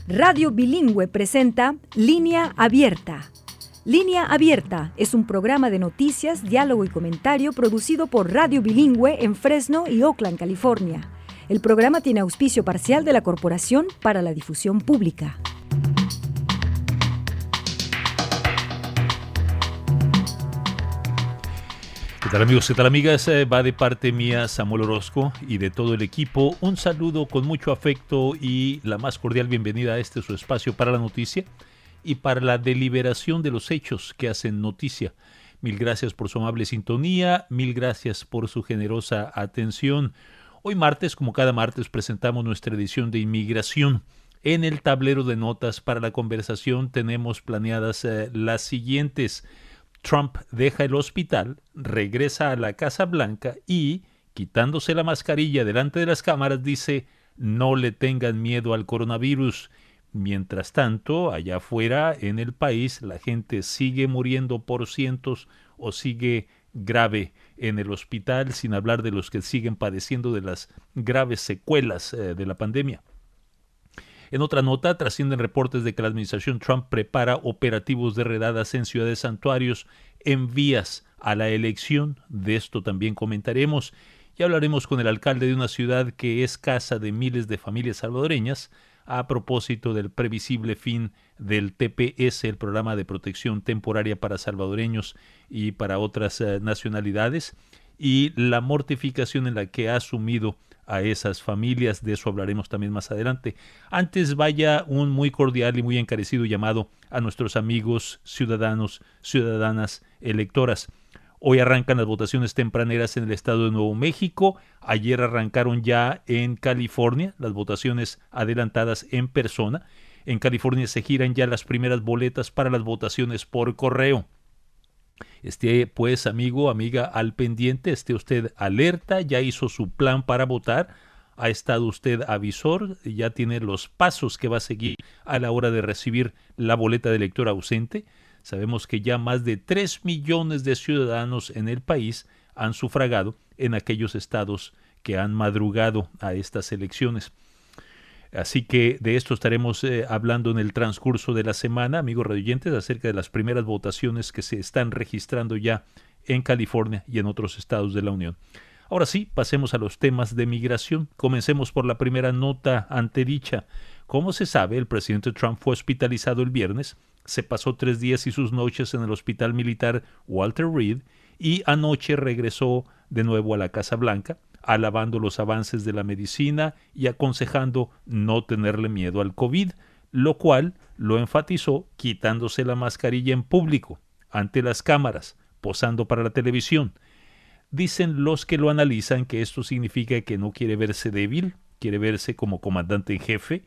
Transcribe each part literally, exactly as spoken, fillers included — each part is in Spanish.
Radio Bilingüe presenta Línea Abierta. Línea Abierta es un programa de noticias, diálogo y comentario producido por Radio Bilingüe en Fresno y Oakland, California. El programa tiene auspicio parcial de la Corporación para la Difusión Pública. ¿Qué tal amigos? ¿Qué tal amigas? Eh, va de parte mía Samuel Orozco y de todo el equipo un saludo con mucho afecto y la más cordial bienvenida a este su espacio para la noticia y para la deliberación de los hechos que hacen noticia. Mil gracias por su amable sintonía, mil gracias por su generosa atención. Hoy martes, como cada martes, presentamos nuestra edición de inmigración. En el tablero de notas para la conversación tenemos planeadas eh, las siguientes. Trump deja el hospital, regresa a la Casa Blanca y, quitándose la mascarilla delante de las cámaras, dice no le tengan miedo al coronavirus. Mientras tanto, allá afuera en el país, la gente sigue muriendo por cientos o sigue grave en el hospital, sin hablar de los que siguen padeciendo de las graves secuelas eh, de la pandemia. En otra nota, trascienden reportes de que la administración Trump prepara operativos de redadas en ciudades santuarios en vías a la elección. De esto también comentaremos y hablaremos con el alcalde de una ciudad que es casa de miles de familias salvadoreñas a propósito del previsible fin del T P S, el Programa de Protección Temporaria para Salvadoreños y para otras eh, nacionalidades, y la mortificación en la que ha asumido a esas familias. De eso hablaremos también más adelante. Antes vaya un muy cordial y muy encarecido llamado a nuestros amigos ciudadanos, ciudadanas, electoras. Hoy arrancan las votaciones tempraneras en el estado de Nuevo México. Ayer arrancaron ya en California las votaciones adelantadas en persona. En California se giran ya las primeras boletas para las votaciones por correo. Esté pues, amigo, amiga, al pendiente, esté usted alerta, ya hizo su plan para votar, ha estado usted avisor, ya tiene los pasos que va a seguir a la hora de recibir la boleta de elector ausente. Sabemos que ya más de tres millones de ciudadanos en el país han sufragado en aquellos estados que han madrugado a estas elecciones. Así que de esto estaremos eh, hablando en el transcurso de la semana, amigos radioyentes, acerca de las primeras votaciones que se están registrando ya en California y en otros estados de la Unión. Ahora sí, pasemos a los temas de migración. Comencemos por la primera nota antedicha. Como se sabe, el presidente Trump fue hospitalizado el viernes, se pasó tres días y sus noches en el hospital militar Walter Reed y anoche regresó de nuevo a la Casa Blanca, alabando los avances de la medicina y aconsejando no tenerle miedo al COVID, lo cual lo enfatizó quitándose la mascarilla en público, ante las cámaras, posando para la televisión. Dicen los que lo analizan que esto significa que no quiere verse débil, quiere verse como comandante en jefe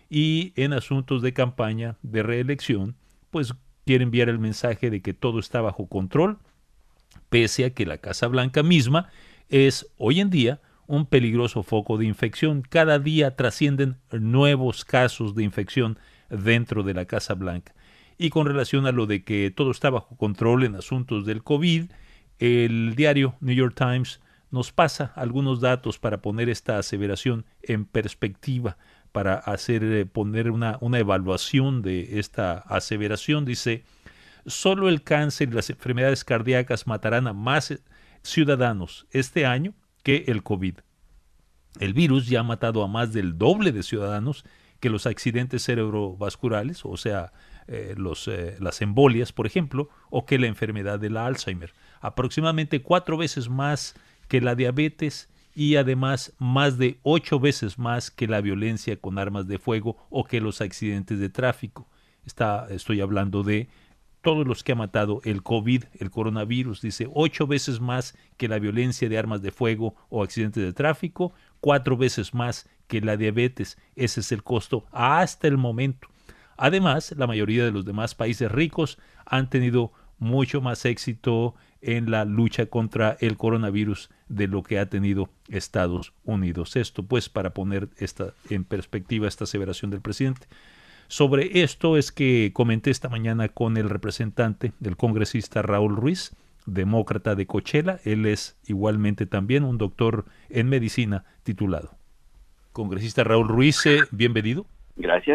y en asuntos de campaña de reelección, pues quiere enviar el mensaje de que todo está bajo control, pese a que la Casa Blanca misma es hoy en día un peligroso foco de infección. Cada día trascienden nuevos casos de infección dentro de la Casa Blanca. Y con relación a lo de que todo está bajo control en asuntos del COVID, el diario New York Times nos pasa algunos datos para poner esta aseveración en perspectiva, para hacer eh, poner una, una evaluación de esta aseveración. Dice, solo el cáncer y las enfermedades cardíacas matarán a más ciudadanos este año que el COVID. El virus ya ha matado a más del doble de ciudadanos que los accidentes cerebrovasculares, o sea, eh, los, eh, las embolias, por ejemplo, o que la enfermedad del Alzheimer. Aproximadamente cuatro veces más que la diabetes y además más de ocho veces más que la violencia con armas de fuego o que los accidentes de tráfico. Está, estoy hablando de todos los que ha matado el COVID, el coronavirus, dice ocho veces más que la violencia de armas de fuego o accidentes de tráfico, cuatro veces más que la diabetes. Ese es el costo hasta el momento. Además, la mayoría de los demás países ricos han tenido mucho más éxito en la lucha contra el coronavirus de lo que ha tenido Estados Unidos. Esto, pues, para poner esta, en perspectiva esta aseveración del presidente. Sobre esto es que comenté esta mañana con el representante del congresista Raúl Ruiz, demócrata de Coachella. Él es igualmente también un doctor en medicina titulado. Congresista Raúl Ruiz, eh, bienvenido. Gracias.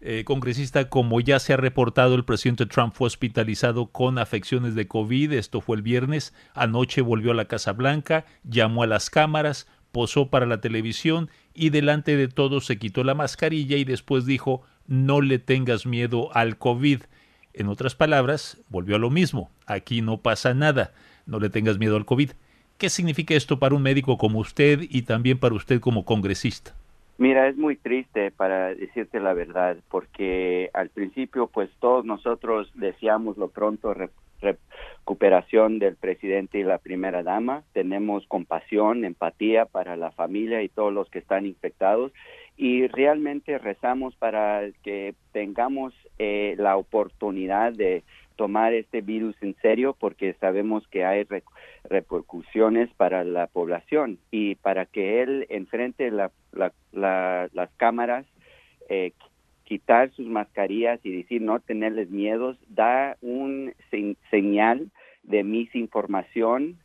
Eh, congresista, como ya se ha reportado, el presidente Trump fue hospitalizado con afecciones de COVID. Esto fue el viernes. Anoche volvió a la Casa Blanca, llamó a las cámaras, posó para la televisión y delante de todos se quitó la mascarilla y después dijo: no le tengas miedo al COVID. En otras palabras, volvió a lo mismo. Aquí no pasa nada. No le tengas miedo al COVID. ¿Qué significa esto para un médico como usted y también para usted como congresista? Mira, es muy triste, para decirte la verdad, porque al principio pues todos nosotros deseamos lo pronto re- recuperación del presidente y la primera dama. Tenemos compasión, empatía para la familia y todos los que están infectados y realmente rezamos para que tengamos eh, la oportunidad de tomar este virus en serio, porque sabemos que hay re- repercusiones para la población, y para que él enfrente la, la, la, las cámaras, eh, quitar sus mascarillas y decir no tenerles miedos, da un se- señal de misinformación,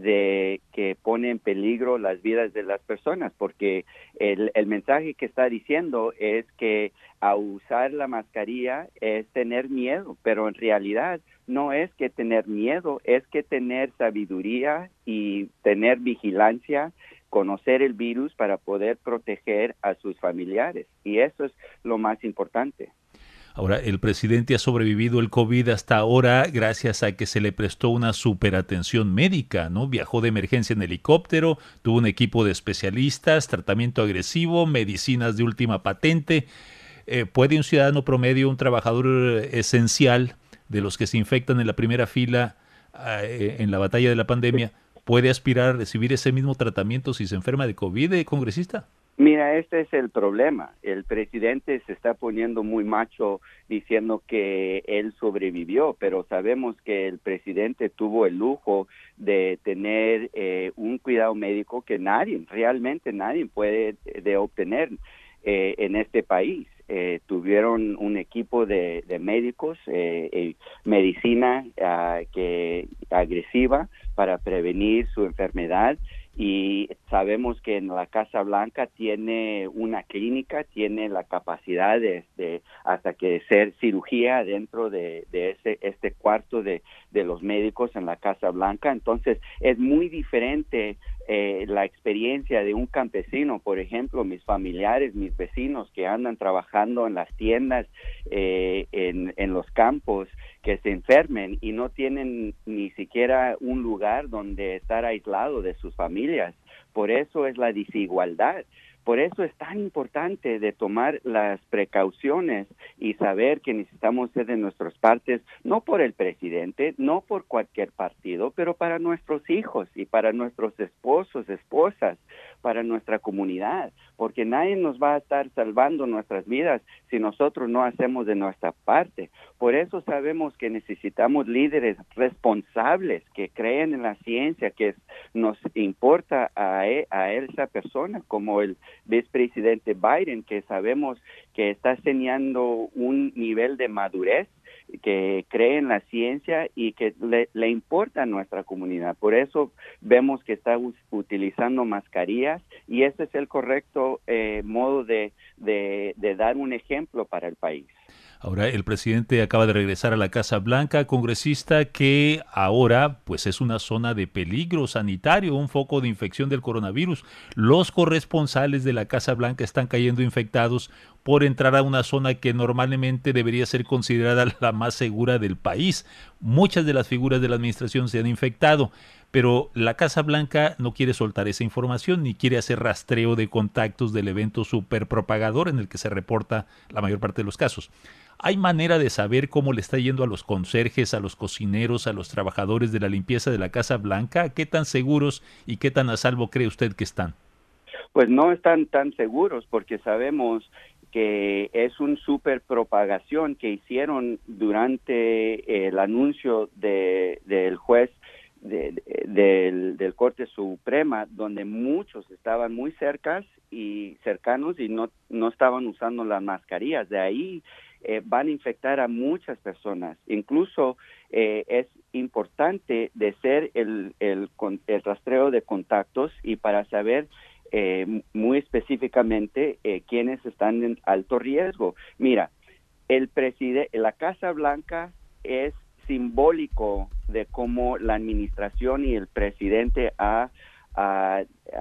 de que pone en peligro las vidas de las personas, porque el, el mensaje que está diciendo es que a usar la mascarilla es tener miedo, pero en realidad no es que tener miedo, es que tener sabiduría y tener vigilancia, conocer el virus para poder proteger a sus familiares, y eso es lo más importante. Ahora, el presidente ha sobrevivido el COVID hasta ahora gracias a que se le prestó una superatención médica, ¿no? Viajó de emergencia en helicóptero, tuvo un equipo de especialistas, tratamiento agresivo, medicinas de última patente. Eh, ¿Puede un ciudadano promedio, un trabajador esencial de los que se infectan en la primera fila eh, en la batalla de la pandemia, puede aspirar a recibir ese mismo tratamiento si se enferma de COVID, eh, congresista? Mira, este es el problema. El presidente se está poniendo muy macho diciendo que él sobrevivió, pero sabemos que el presidente tuvo el lujo de tener eh, un cuidado médico que nadie, realmente nadie puede de obtener eh, en este país. Eh, tuvieron un equipo de, de médicos, eh, eh, medicina uh, que agresiva para prevenir su enfermedad. Y sabemos que en la Casa Blanca tiene una clínica, tiene la capacidad de, de hasta que hacer cirugía dentro de, de ese este cuarto de, de los médicos en la Casa Blanca. Entonces es muy diferente eh, la experiencia de un campesino, por ejemplo, mis familiares, mis vecinos que andan trabajando en las tiendas, eh, en, en los campos, que se enfermen y no tienen ni siquiera un lugar donde estar aislado de sus familias. Por eso es la desigualdad. Por eso es tan importante de tomar las precauciones y saber que necesitamos ser de nuestras partes, no por el presidente, no por cualquier partido, pero para nuestros hijos y para nuestros esposos, esposas, para nuestra comunidad, porque nadie nos va a estar salvando nuestras vidas si nosotros no hacemos de nuestra parte. Por eso sabemos que necesitamos líderes responsables que creen en la ciencia, que nos importa a, e, a esa persona, como el vicepresidente Biden, que sabemos que está enseñando un nivel de madurez, que cree en la ciencia y que le, le importa a nuestra comunidad. Por eso vemos que está us, utilizando mascarillas, y ese es el correcto eh, modo de, de, de dar un ejemplo para el país. Ahora, el presidente acaba de regresar a la Casa Blanca, congresista, que ahora pues es una zona de peligro sanitario, un foco de infección del coronavirus. Los corresponsales de la Casa Blanca están cayendo infectados por entrar a una zona que normalmente debería ser considerada la más segura del país. Muchas de las figuras de la administración se han infectado, pero la Casa Blanca no quiere soltar esa información ni quiere hacer rastreo de contactos del evento superpropagador en el que se reporta la mayor parte de los casos. ¿Hay manera de saber cómo le está yendo a los conserjes, a los cocineros, a los trabajadores de la limpieza de la Casa Blanca? ¿Qué tan seguros y qué tan a salvo cree usted que están? Pues no están tan seguros, porque sabemos que es un super propagación que hicieron durante el anuncio de, del juez de, de, del, del Corte Suprema, donde muchos estaban muy cercas y cercanos y no, no estaban usando las mascarillas. De ahí eh, van a infectar a muchas personas. Incluso eh, es importante de hacer el, el, el rastreo de contactos y para saber Eh, muy específicamente eh, quienes están en alto riesgo. Mira, el preside- la Casa Blanca es simbólico de cómo la administración y el presidente ha, ha,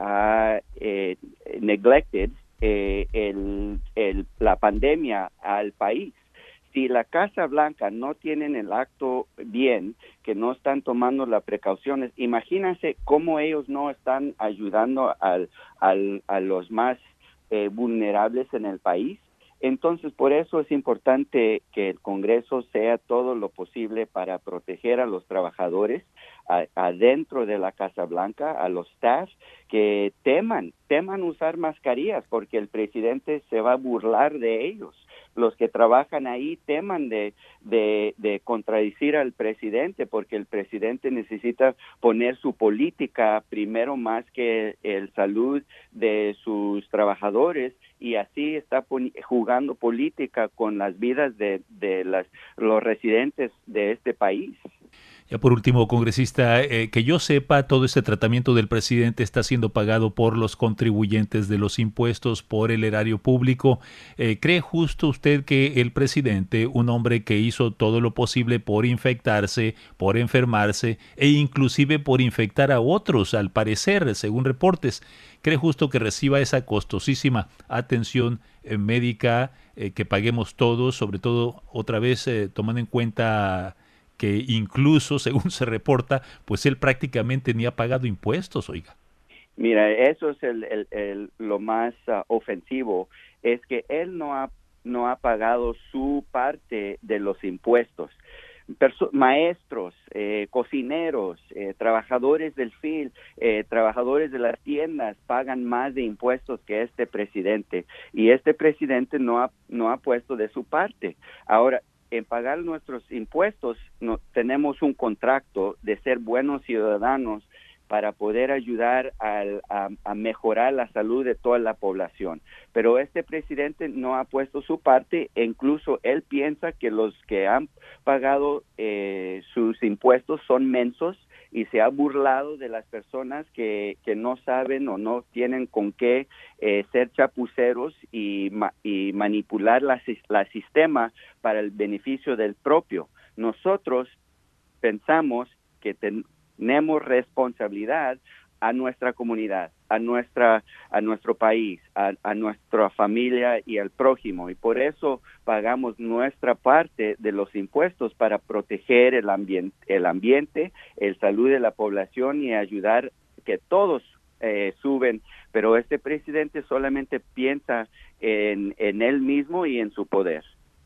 ha eh, neglected eh, el, el, la pandemia al país. Si la Casa Blanca no tienen el acto bien, que no están tomando las precauciones, imagínense cómo ellos no están ayudando al, al, a los más eh, vulnerables en el país. Entonces, por eso es importante que el Congreso sea todo lo posible para proteger a los trabajadores a, adentro de la Casa Blanca, a los staff, que teman, teman usar mascarillas porque el presidente se va a burlar de ellos. Los que trabajan ahí teman de, de, de contradecir al presidente porque el presidente necesita poner su política primero más que el salud de sus trabajadores, y así está jugando política con las vidas de, de las, los residentes de este país. Ya por último, congresista, eh, que yo sepa, todo este tratamiento del presidente está siendo pagado por los contribuyentes de los impuestos, por el erario público. Eh, ¿Cree justo usted que el presidente, un hombre que hizo todo lo posible por infectarse, por enfermarse e inclusive por infectar a otros, al parecer, según reportes, cree justo que reciba esa costosísima atención eh, médica eh, que paguemos todos, sobre todo, otra vez, eh, tomando en cuenta que incluso, según se reporta, pues él prácticamente ni ha pagado impuestos, oiga? Mira, eso es el, el, el, lo más uh, ofensivo, es que él no ha, no ha pagado su parte de los impuestos. Perso- maestros, eh, cocineros, eh, trabajadores del field, eh, trabajadores de las tiendas pagan más de impuestos que este presidente, y este presidente no ha, no ha puesto de su parte. Ahora, en pagar nuestros impuestos, no, tenemos un contrato de ser buenos ciudadanos para poder ayudar al, a, a mejorar la salud de toda la población. Pero este presidente no ha puesto su parte, e incluso él piensa que los que han pagado eh, sus impuestos son mensos, y se ha burlado de las personas que, que no saben o no tienen con qué eh, ser chapuceros y, ma, y manipular la, la sistema para el beneficio del propio. Nosotros pensamos que ten, tenemos responsabilidad a nuestra comunidad, a nuestra a nuestro país, a, a nuestra familia y al prójimo, y por eso pagamos nuestra parte de los impuestos para proteger el ambiente, el ambiente, el salud de la población y ayudar que todos eh, suben, pero este presidente solamente piensa en, en él mismo y en su poder.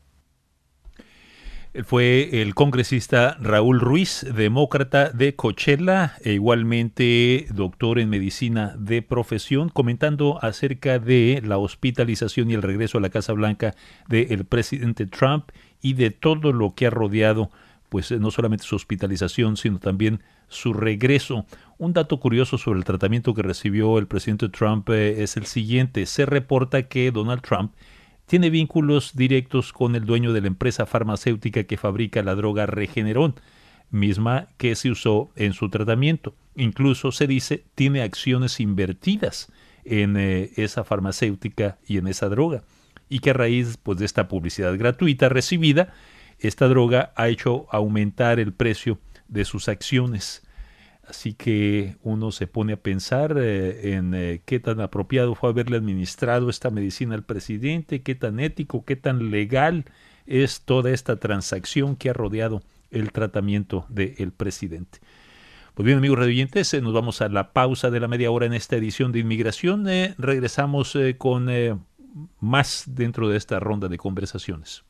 Fue el congresista Raúl Ruiz, demócrata de Coachella, e igualmente doctor en medicina de profesión, comentando acerca de la hospitalización y el regreso a la Casa Blanca del presidente Trump y de todo lo que ha rodeado, pues no solamente su hospitalización, sino también su regreso. Un dato curioso sobre el tratamiento que recibió el presidente Trump eh, es el siguiente. Se reporta que Donald Trump tiene vínculos directos con el dueño de la empresa farmacéutica que fabrica la droga Regeneron, misma que se usó en su tratamiento. Incluso se dice tiene acciones invertidas en eh, esa farmacéutica y en esa droga, y que a raíz pues, de esta publicidad gratuita recibida, esta droga ha hecho aumentar el precio de sus acciones. Así que uno se pone a pensar eh, en eh, qué tan apropiado fue haberle administrado esta medicina al presidente, qué tan ético, qué tan legal es toda esta transacción que ha rodeado el tratamiento del presidente. Pues bien, amigos radioyentes, eh, nos vamos a la pausa de la media hora en esta edición de Inmigración. Eh, regresamos eh, con eh, más dentro de esta ronda de conversaciones.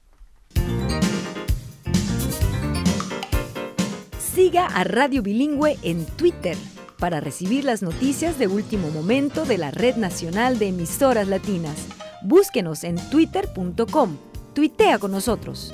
Siga a Radio Bilingüe en Twitter para recibir las noticias de último momento de la Red Nacional de Emisoras Latinas. Búsquenos en twitter punto com. Tuitea con nosotros.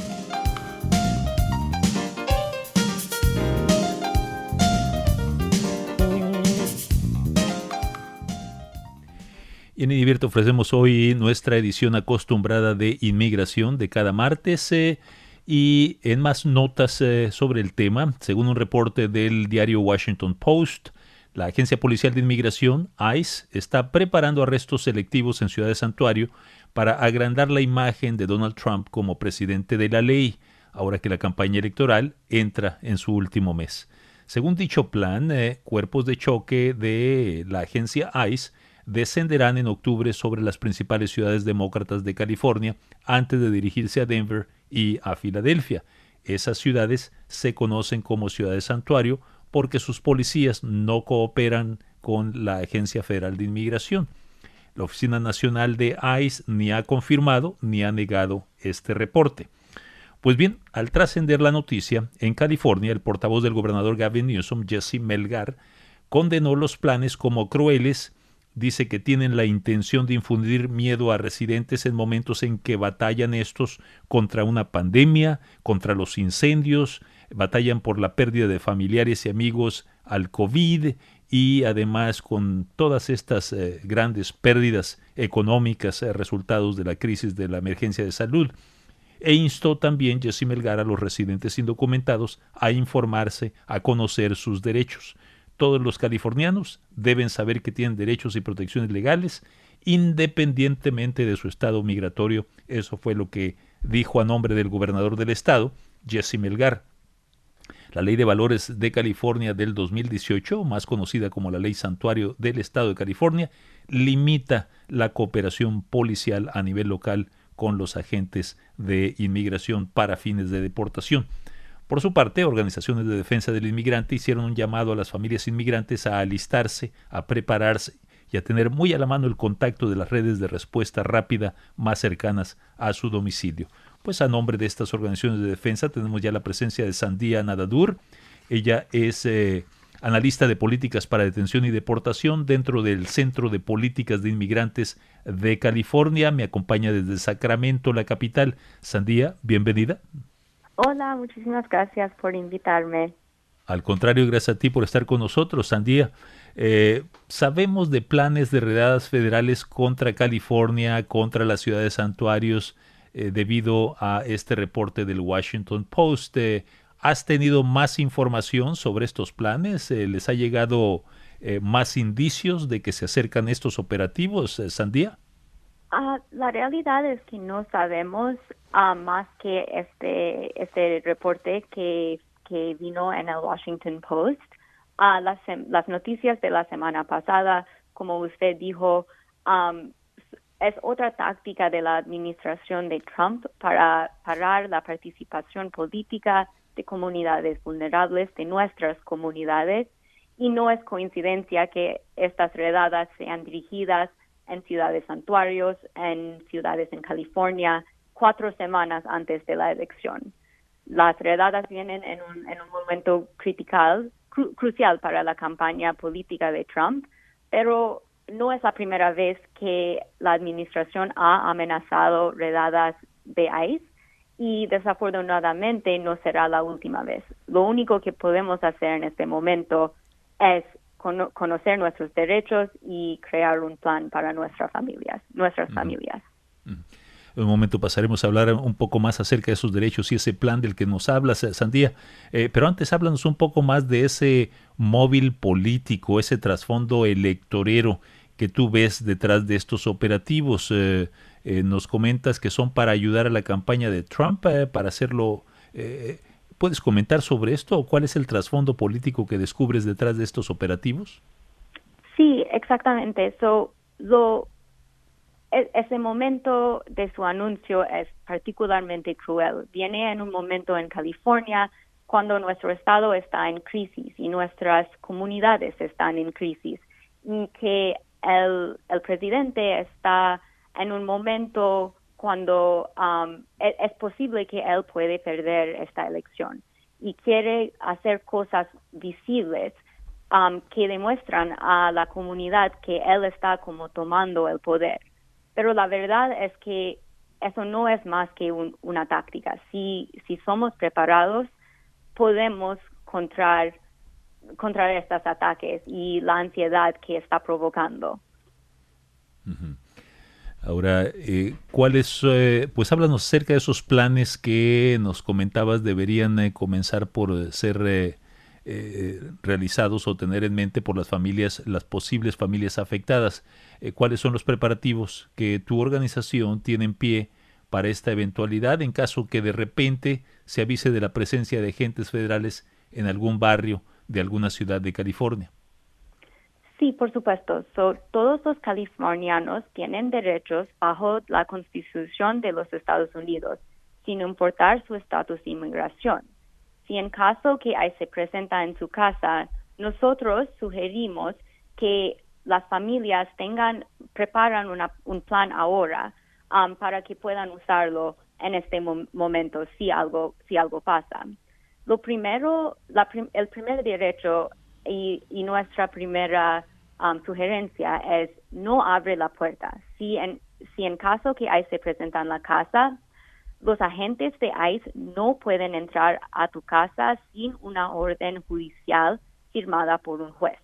Y en Inmigrante ofrecemos hoy nuestra edición acostumbrada de Inmigración de cada martes. Eh, Y en más notas eh, sobre el tema, según un reporte del diario Washington Post, la Agencia Policial de Inmigración, ICE, está preparando arrestos selectivos en Ciudad de Santuario para agrandar la imagen de Donald Trump como presidente de la ley, ahora que la campaña electoral entra en su último mes. Según dicho plan, eh, cuerpos de choque de la agencia ICE descenderán en octubre sobre las principales ciudades demócratas de California antes de dirigirse a Denver y a Filadelfia. Esas ciudades se conocen como ciudades santuario porque sus policías no cooperan con la Agencia Federal de Inmigración. La Oficina Nacional de ICE ni ha confirmado ni ha negado este reporte. Pues bien, al trascender la noticia, en California, el portavoz del gobernador Gavin Newsom, Jesse Melgar, condenó los planes como crueles. Dice que tienen la intención de infundir miedo a residentes en momentos en que batallan estos contra una pandemia, contra los incendios, batallan por la pérdida de familiares y amigos al COVID y además con todas estas eh, grandes pérdidas económicas eh, resultados de la crisis de la emergencia de salud. E instó también Jesse Melgar a los residentes indocumentados a informarse, a conocer sus derechos. Todos los californianos deben saber que tienen derechos y protecciones legales independientemente de su estado migratorio. Eso fue lo que dijo a nombre del gobernador del estado, Jesse Melgar. La Ley de Valores de California del dos mil dieciocho, más conocida como la Ley Santuario del Estado de California, limita la cooperación policial a nivel local con los agentes de inmigración para fines de deportación. Por su parte, organizaciones de defensa del inmigrante hicieron un llamado a las familias inmigrantes a alistarse, a prepararse y a tener muy a la mano el contacto de las redes de respuesta rápida más cercanas a su domicilio. Pues a nombre de estas organizaciones de defensa tenemos ya la presencia de Sandhya Nadadur. Ella es eh, analista de políticas para detención y deportación dentro del Centro de Políticas de Inmigrantes de California. Me acompaña desde Sacramento, la capital. Sandhya, bienvenida. Hola, muchísimas gracias por invitarme. Al contrario, gracias a ti por estar con nosotros, Sandhya. Eh, sabemos de planes de redadas federales contra California, contra las ciudades santuarios, eh, debido a este reporte del Washington Post. Eh, ¿Has tenido más información sobre estos planes? Eh, ¿Les ha llegado eh, más indicios de que se acercan estos operativos, eh, Sandhya? Uh, la realidad es que no sabemos uh, más que este este reporte que, que vino en el Washington Post. Uh, las, las noticias de la semana pasada, como usted dijo, um, es otra táctica de la administración de Trump para parar la participación política de comunidades vulnerables, de nuestras comunidades, y no es coincidencia que estas redadas sean dirigidas en ciudades santuarios, en ciudades en California, cuatro semanas antes de la elección. Las redadas vienen en un, en un momento critical, cru, crucial para la campaña política de Trump, pero no es la primera vez que la administración ha amenazado redadas de ICE y desafortunadamente no será la última vez. Lo único que podemos hacer en este momento es conocer nuestros derechos y crear un plan para nuestras familias, nuestras uh-huh. familias. Uh-huh. En un momento pasaremos a hablar un poco más acerca de esos derechos y ese plan del que nos hablas, Sandhya. Eh, pero antes háblanos un poco más de ese móvil político, ese trasfondo electorero que tú ves detrás de estos operativos. Eh, eh, nos comentas que son para ayudar a la campaña de Trump, eh, para hacerlo... Eh, ¿Puedes comentar sobre esto o cuál es el trasfondo político que descubres detrás de estos operativos? Sí, exactamente. So, lo, e- ese momento de su anuncio es particularmente cruel. Viene en un momento en California cuando nuestro estado está en crisis y nuestras comunidades están en crisis y que el, el presidente está en un momento cuando um, es, es posible que él puede perder esta elección y quiere hacer cosas visibles um, que demuestran a la comunidad que él está como tomando el poder. Pero la verdad es que eso no es más que un, una táctica. Si, si somos preparados, podemos contrar, contrar estos ataques y la ansiedad que está provocando. Uh-huh. Ahora, eh, ¿cuáles, eh, pues háblanos acerca de esos planes que nos comentabas deberían eh, comenzar por ser eh, eh, realizados o tener en mente por las familias, las posibles familias afectadas. Eh, ¿Cuáles son los preparativos que tu organización tiene en pie para esta eventualidad en caso que de repente se avise de la presencia de agentes federales en algún barrio de alguna ciudad de California? Sí, por supuesto. So, todos los californianos tienen derechos bajo la Constitución de los Estados Unidos, sin importar su estatus de inmigración. Si en caso que ahí se presenta en su casa, nosotros sugerimos que las familias tengan, preparan una, un plan ahora um, para que puedan usarlo en este mo- momento si algo, si algo pasa. Lo primero, la prim- el primer derecho y, y nuestra primera um, sugerencia es no abre la puerta. Si en, si en caso que ahí se presenta en la casa, los agentes de ICE no pueden entrar a tu casa sin una orden judicial firmada por un juez.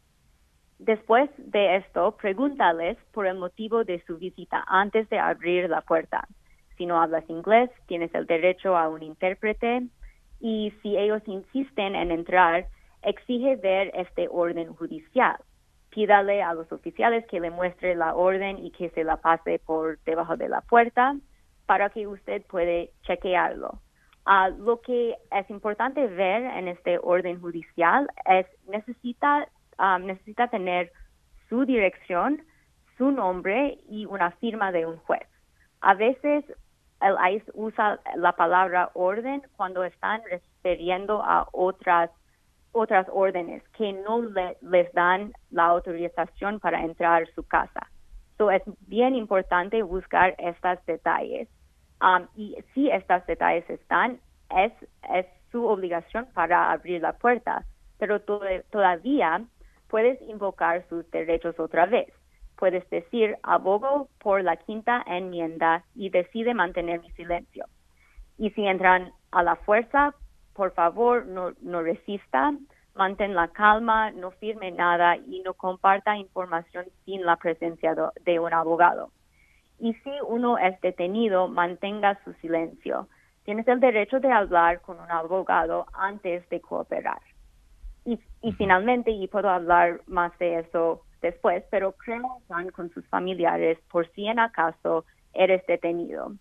Después de esto, pregúntales por el motivo de su visita antes de abrir la puerta. Si no hablas inglés, tienes el derecho a un intérprete y si ellos insisten en entrar, exige ver este orden judicial. Pídale a los oficiales que le muestre la orden y que se la pase por debajo de la puerta para que usted puede chequearlo. Uh, lo que es importante ver en este orden judicial es necesita um, necesita tener su dirección, su nombre y una firma de un juez. A veces el ICE usa la palabra orden cuando están refiriendo a otras otras órdenes que no le, les dan la autorización para entrar a su casa. So, es bien importante buscar estos detalles. Um, y si estos detalles están, es, es su obligación para abrir la puerta, pero to- todavía puedes invocar sus derechos otra vez. Puedes decir, abogo por la quinta enmienda y decide mantener mi silencio. Y si entran a la fuerza, por favor, no, no resista, mantén la calma, no firme nada y no comparta información sin la presencia de, de un abogado. Y si uno es detenido, mantenga su silencio. Tienes el derecho de hablar con un abogado antes de cooperar. Y, y finalmente, y puedo hablar más de eso después, pero crea un plan con sus familiares por si en acaso eres detenido.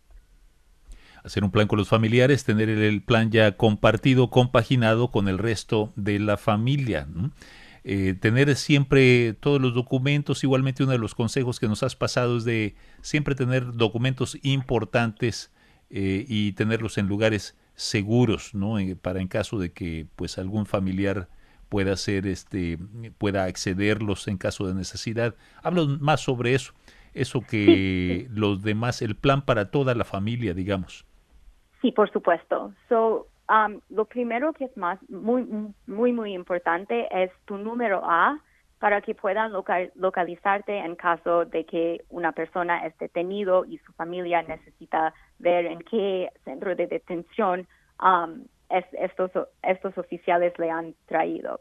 Hacer un plan con los familiares, tener el, el plan ya compartido, compaginado con el resto de la familia, ¿no? Eh, tener siempre todos los documentos. Igualmente, uno de los consejos que nos has pasado es de siempre tener documentos importantes eh, y tenerlos en lugares seguros, ¿no? Eh, para en caso de que pues algún familiar pueda hacer este pueda accederlos en caso de necesidad. Habla más sobre eso, eso que los demás, el plan para toda la familia, digamos. Sí, por supuesto. So, um, lo primero que es más muy muy muy importante es tu número A para que puedan local, localizarte en caso de que una persona esté detenido y su familia necesita ver en qué centro de detención um, es, estos estos oficiales le han traído.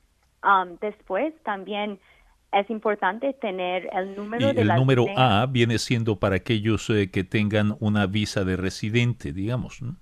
Um, después también es importante tener el número y de el la número línea. A viene siendo para aquellos eh, que tengan una visa de residente, digamos, ¿no?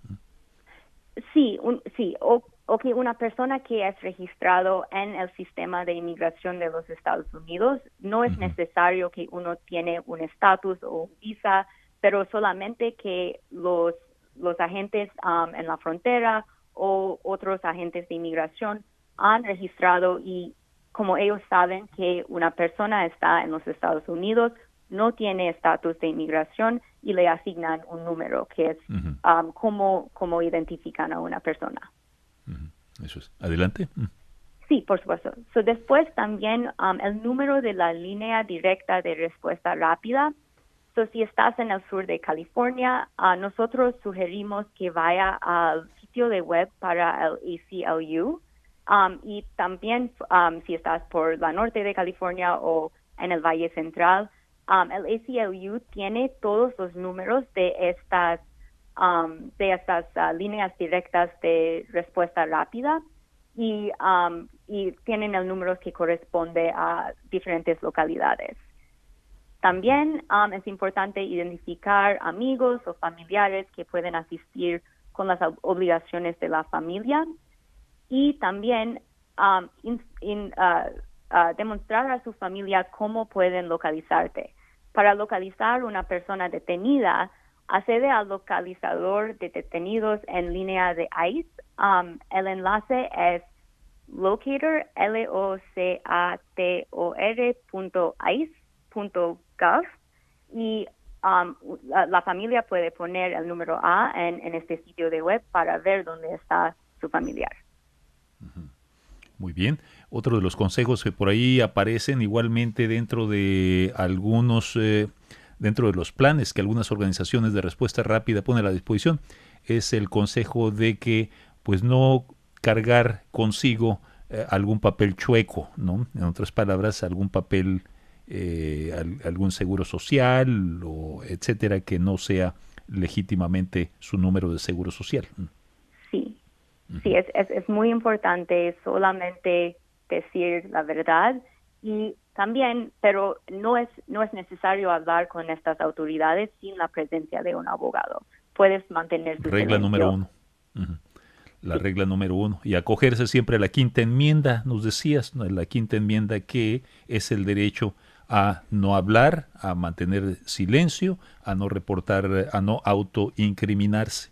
Sí, un, sí, o, o que una persona que es registrado en el sistema de inmigración de los Estados Unidos, no es uh-huh. necesario que uno tiene un estatus o visa, pero solamente que los los agentes um, en la frontera o otros agentes de inmigración han registrado y como ellos saben que una persona está en los Estados Unidos, no tiene estatus de inmigración y le asignan un número que es uh-huh. um, cómo, cómo identifican a una persona. Uh-huh. Eso es. Adelante. Uh-huh. Sí, por supuesto. So, después también um, el número de la línea directa de respuesta rápida. So, si estás en el sur de California, uh, nosotros sugerimos que vaya al sitio de web para el A C L U. Um, y también um, si estás por la norte de California o en el Valle Central, um, el A C L U tiene todos los números de estas um, de estas uh, líneas directas de respuesta rápida y um, y tienen el número que corresponde a diferentes localidades. También um, es importante identificar amigos o familiares que pueden asistir con las obligaciones de la familia. y también um, in, in, uh, uh, demostrar a su familia cómo pueden localizarte. Para localizar una persona detenida, accede al localizador de detenidos en línea de ICE. Um, el enlace es locator, L O C A T O R punto ice punto gov, y um, la, la familia puede poner el número A en, en este sitio de web para ver dónde está su familiar. Uh-huh. Muy bien. Otro de los consejos que por ahí aparecen igualmente dentro de algunos, eh, dentro de los planes que algunas organizaciones de respuesta rápida ponen a la disposición, es el consejo de que pues no cargar consigo eh, algún papel chueco, ¿no? En otras palabras, algún papel, eh, al, algún seguro social, o etcétera, que no sea legítimamente su número de seguro social. Sí. Sí, es, es, es muy importante solamente decir la verdad, y también, pero no es no es necesario hablar con estas autoridades sin la presencia de un abogado. Puedes mantener tu regla silencio. número uno. Uh-huh. La sí. regla número uno. Y acogerse siempre a la quinta enmienda, nos decías, ¿no? La quinta enmienda, que es el derecho a no hablar, a mantener silencio, a no reportar, a no autoincriminarse.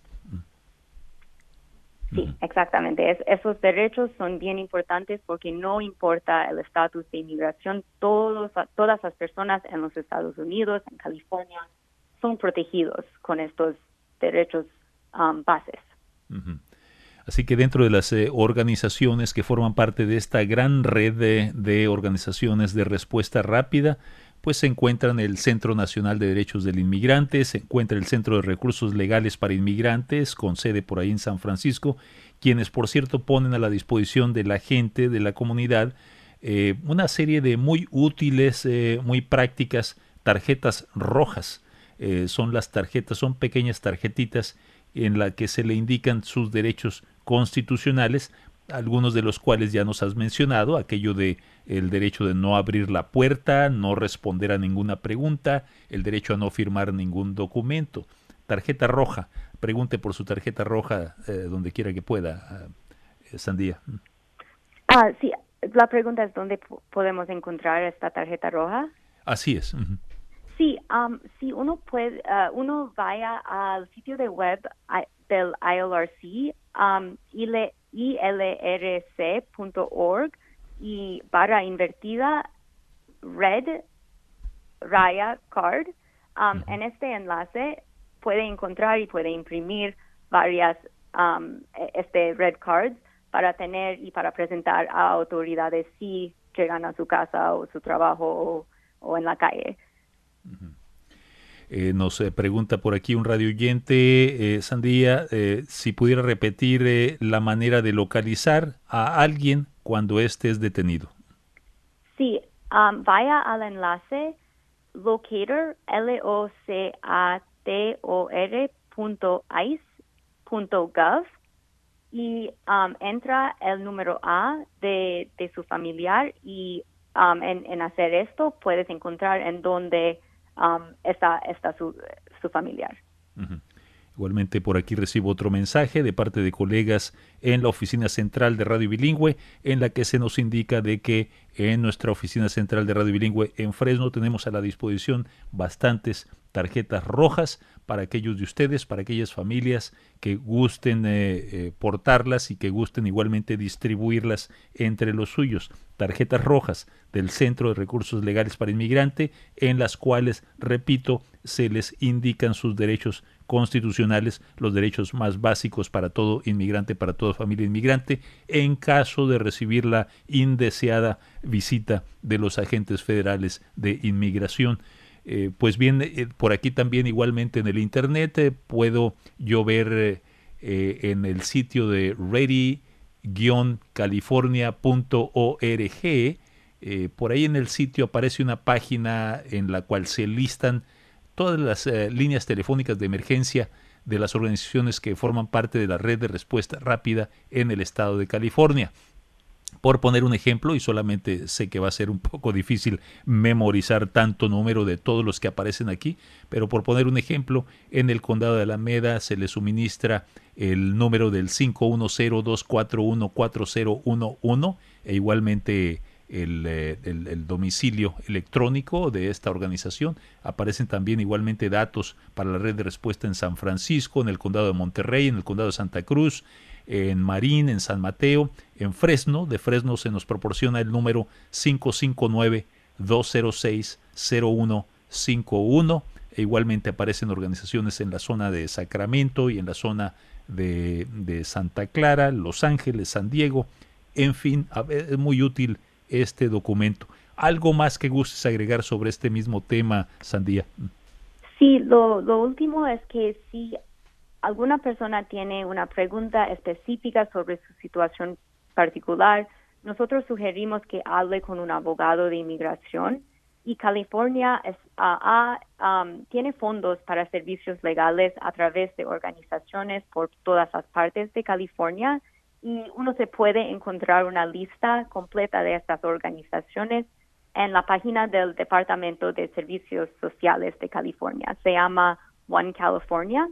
Sí, exactamente. Es, esos derechos son bien importantes porque no importa el estatus de inmigración, todos, todas las personas en los Estados Unidos, en California, son protegidos con estos derechos um, bases. Uh-huh. Así que dentro de las eh, organizaciones que forman parte de esta gran red de, de organizaciones de respuesta rápida, pues se encuentran el Centro Nacional de Derechos del Inmigrante, se encuentra el Centro de Recursos Legales para Inmigrantes, con sede por ahí en San Francisco, quienes, por cierto, ponen a la disposición de la gente, de la comunidad, eh, una serie de muy útiles, eh, muy prácticas tarjetas rojas. Eh, son las tarjetas, son pequeñas tarjetitas en las que se le indican sus derechos constitucionales, algunos de los cuales ya nos has mencionado, aquello de el derecho de no abrir la puerta, no responder a ninguna pregunta, el derecho a no firmar ningún documento. Tarjeta roja, pregunte por su tarjeta roja eh, donde quiera que pueda, eh, Sandía. Ah, sí, la pregunta es ¿dónde p- podemos encontrar esta tarjeta roja? Así es. Uh-huh. Sí, um, si uno puede, uh, uno vaya al sitio de web I, del I L R C, um, I L R C punto org, y barra invertida red raya card. Um, uh-huh. En este enlace puede encontrar y puede imprimir varias um, este red cards para tener y para presentar a autoridades si llegan a su casa o su trabajo o, o en la calle. Uh-huh. Eh, nos eh, pregunta por aquí un radio oyente, eh, Sandía, eh, si pudiera repetir eh, la manera de localizar a alguien cuando éste es detenido. Sí, um, vaya al enlace locator, L O C A T O R punto ice punto gov, y um, entra el número A de, de su familiar, y um, en, en hacer esto puedes encontrar en dónde Um, está, está su, su familiar. Uh-huh. Igualmente por aquí recibo otro mensaje de parte de colegas en la oficina central de Radio Bilingüe, en la que se nos indica de que en nuestra oficina central de Radio Bilingüe en Fresno tenemos a la disposición bastantes tarjetas rojas para aquellos de ustedes, para aquellas familias que gusten eh, eh, portarlas y que gusten igualmente distribuirlas entre los suyos. Tarjetas rojas del Centro de Recursos Legales para Inmigrante, en las cuales, repito, se les indican sus derechos constitucionales, los derechos más básicos para todo inmigrante, para toda familia inmigrante, en caso de recibir la indeseada visita de los agentes federales de inmigración. Eh, pues bien, eh, por aquí también igualmente en el internet eh, puedo yo ver eh, eh, en el sitio de ready guion california punto org, eh, por ahí en el sitio aparece una página en la cual se listan todas las eh, líneas telefónicas de emergencia de las organizaciones que forman parte de la red de respuesta rápida en el estado de California. Por poner un ejemplo, y solamente sé que va a ser un poco difícil memorizar tanto número de todos los que aparecen aquí, pero por poner un ejemplo, en el condado de Alameda se le suministra el número del cinco uno cero, dos cuatro uno, cuatro cero uno uno e igualmente el, el, el domicilio electrónico de esta organización. Aparecen también igualmente datos para la red de respuesta en San Francisco, en el condado de Monterrey, en el condado de Santa Cruz, en Marín, en San Mateo, en Fresno. De Fresno se nos proporciona el número cinco cinco nueve, dos cero seis, cero uno cinco uno. E igualmente aparecen organizaciones en la zona de Sacramento y en la zona de, de Santa Clara, Los Ángeles, San Diego. En fin, es muy útil este documento. ¿Algo más que gustes agregar sobre este mismo tema, Sandía? Sí, lo, lo último es que si alguna persona tiene una pregunta específica sobre su situación particular, nosotros sugerimos que hable con un abogado de inmigración, y California es, uh, uh, um, tiene fondos para servicios legales a través de organizaciones por todas las partes de California, y uno se puede encontrar una lista completa de estas organizaciones en la página del Departamento de Servicios Sociales de California. Se llama One California,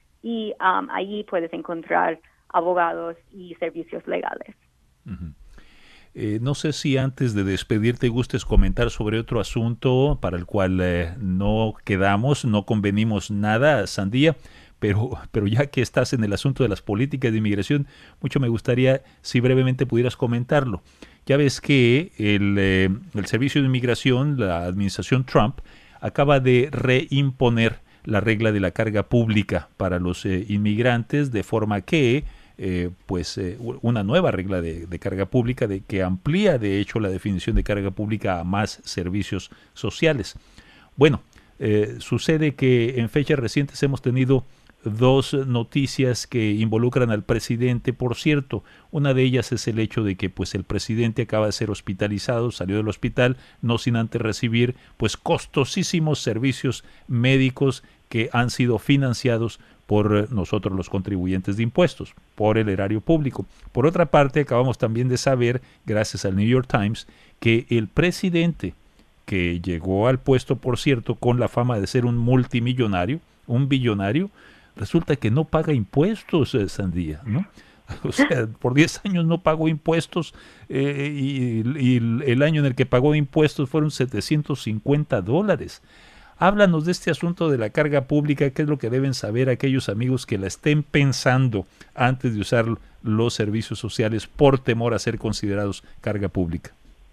y um, allí puedes encontrar abogados y servicios legales. Uh-huh. Eh, no sé si antes de despedirte gustes comentar sobre otro asunto para el cual eh, no quedamos, no convenimos nada, Sandía, pero, pero ya que estás en el asunto de las políticas de inmigración, mucho me gustaría si brevemente pudieras comentarlo. Ya ves que el, eh, el Servicio de Inmigración, la administración Trump, acaba de reimponer la regla de la carga pública para los eh, inmigrantes, de forma que Eh, pues eh, una nueva regla de, de carga pública de que amplía de hecho la definición de carga pública a más servicios sociales. Bueno, eh, sucede que en fechas recientes hemos tenido dos noticias que involucran al presidente. Por cierto, una de ellas es el hecho de que pues el presidente acaba de ser hospitalizado, salió del hospital no sin antes recibir pues costosísimos servicios médicos que han sido financiados por nosotros los contribuyentes de impuestos, por el erario público. Por otra parte, acabamos también de saber, gracias al New York Times, que el presidente, que llegó al puesto, por cierto, con la fama de ser un multimillonario, un billonario, resulta que no paga impuestos, eh, Sandía, ¿no? O sea, por diez años no pagó impuestos eh, y, y el año en el que pagó impuestos fueron setecientos cincuenta dólares. Háblanos de este asunto de la carga pública, qué es lo que deben saber aquellos amigos que la estén pensando antes de usar los servicios sociales por temor a ser considerados carga pública.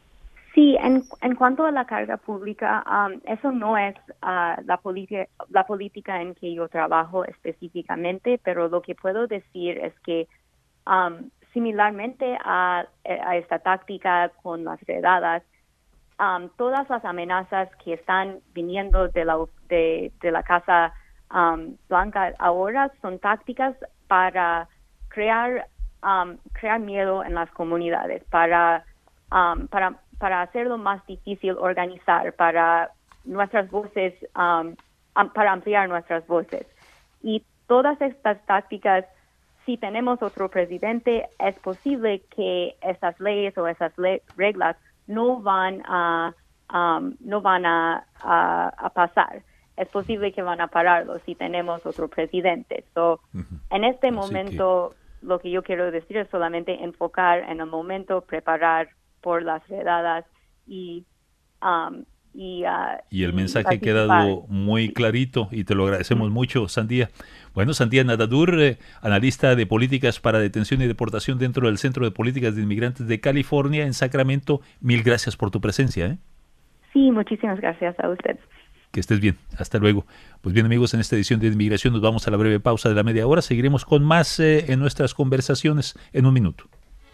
Sí, en, en cuanto a la carga pública, um, eso no es uh, la, política, la política en que yo trabajo específicamente, pero lo que puedo decir es que um, similarmente a, a esta táctica con las redadas, Um, todas las amenazas que están viniendo de la, de, de la Casa um, Blanca ahora son tácticas para crear, um, crear miedo en las comunidades, para, um, para, para hacerlo más difícil organizar, para nuestras voces, um, um, para ampliar nuestras voces. Y todas estas tácticas, si tenemos otro presidente, es posible que esas leyes o esas le- reglas no van a um, no van a, a, a pasar. Es posible que van a pararlo si tenemos otro presidente. So, uh-huh. En este Así momento, que... lo que yo quiero decir es solamente enfocar en el momento, preparar por las redadas y um, y, uh, y el mensaje ha quedado muy clarito y te lo agradecemos mm. mucho, Sandía. Bueno, Sandía Nadadur, eh, analista de políticas para detención y deportación dentro del Centro de Políticas de Inmigrantes de California en Sacramento, mil gracias por tu presencia. ¿eh? Sí, muchísimas gracias a usted. Que estés bien, hasta luego. Pues bien amigos, en esta edición de Inmigración nos vamos a la breve pausa de la media hora, seguiremos con más eh, en nuestras conversaciones en un minuto.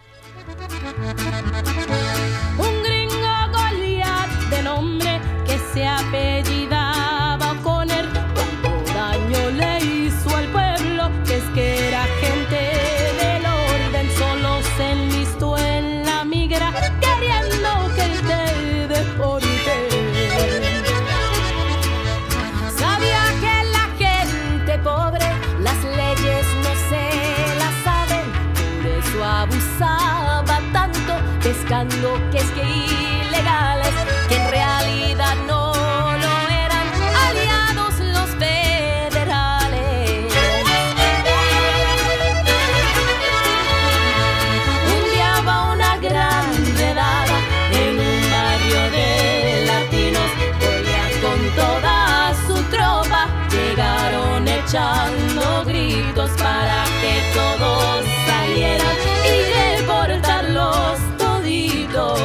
Se apellidaba Conner, cuánto daño le hizo al pueblo, que es que era gente del orden, solo se enlistó en la migra, queriendo que él te deporte. Sabía que la gente pobre las leyes no se las saben, por eso abusaba. pescando que es que ilegales, que en realidad no lo eran, aliados los federales. Un día va una gran redada en un barrio de latinos, Goliat con toda su tropa llegaron echando gritos para que todos salieran y deportarlos toditos.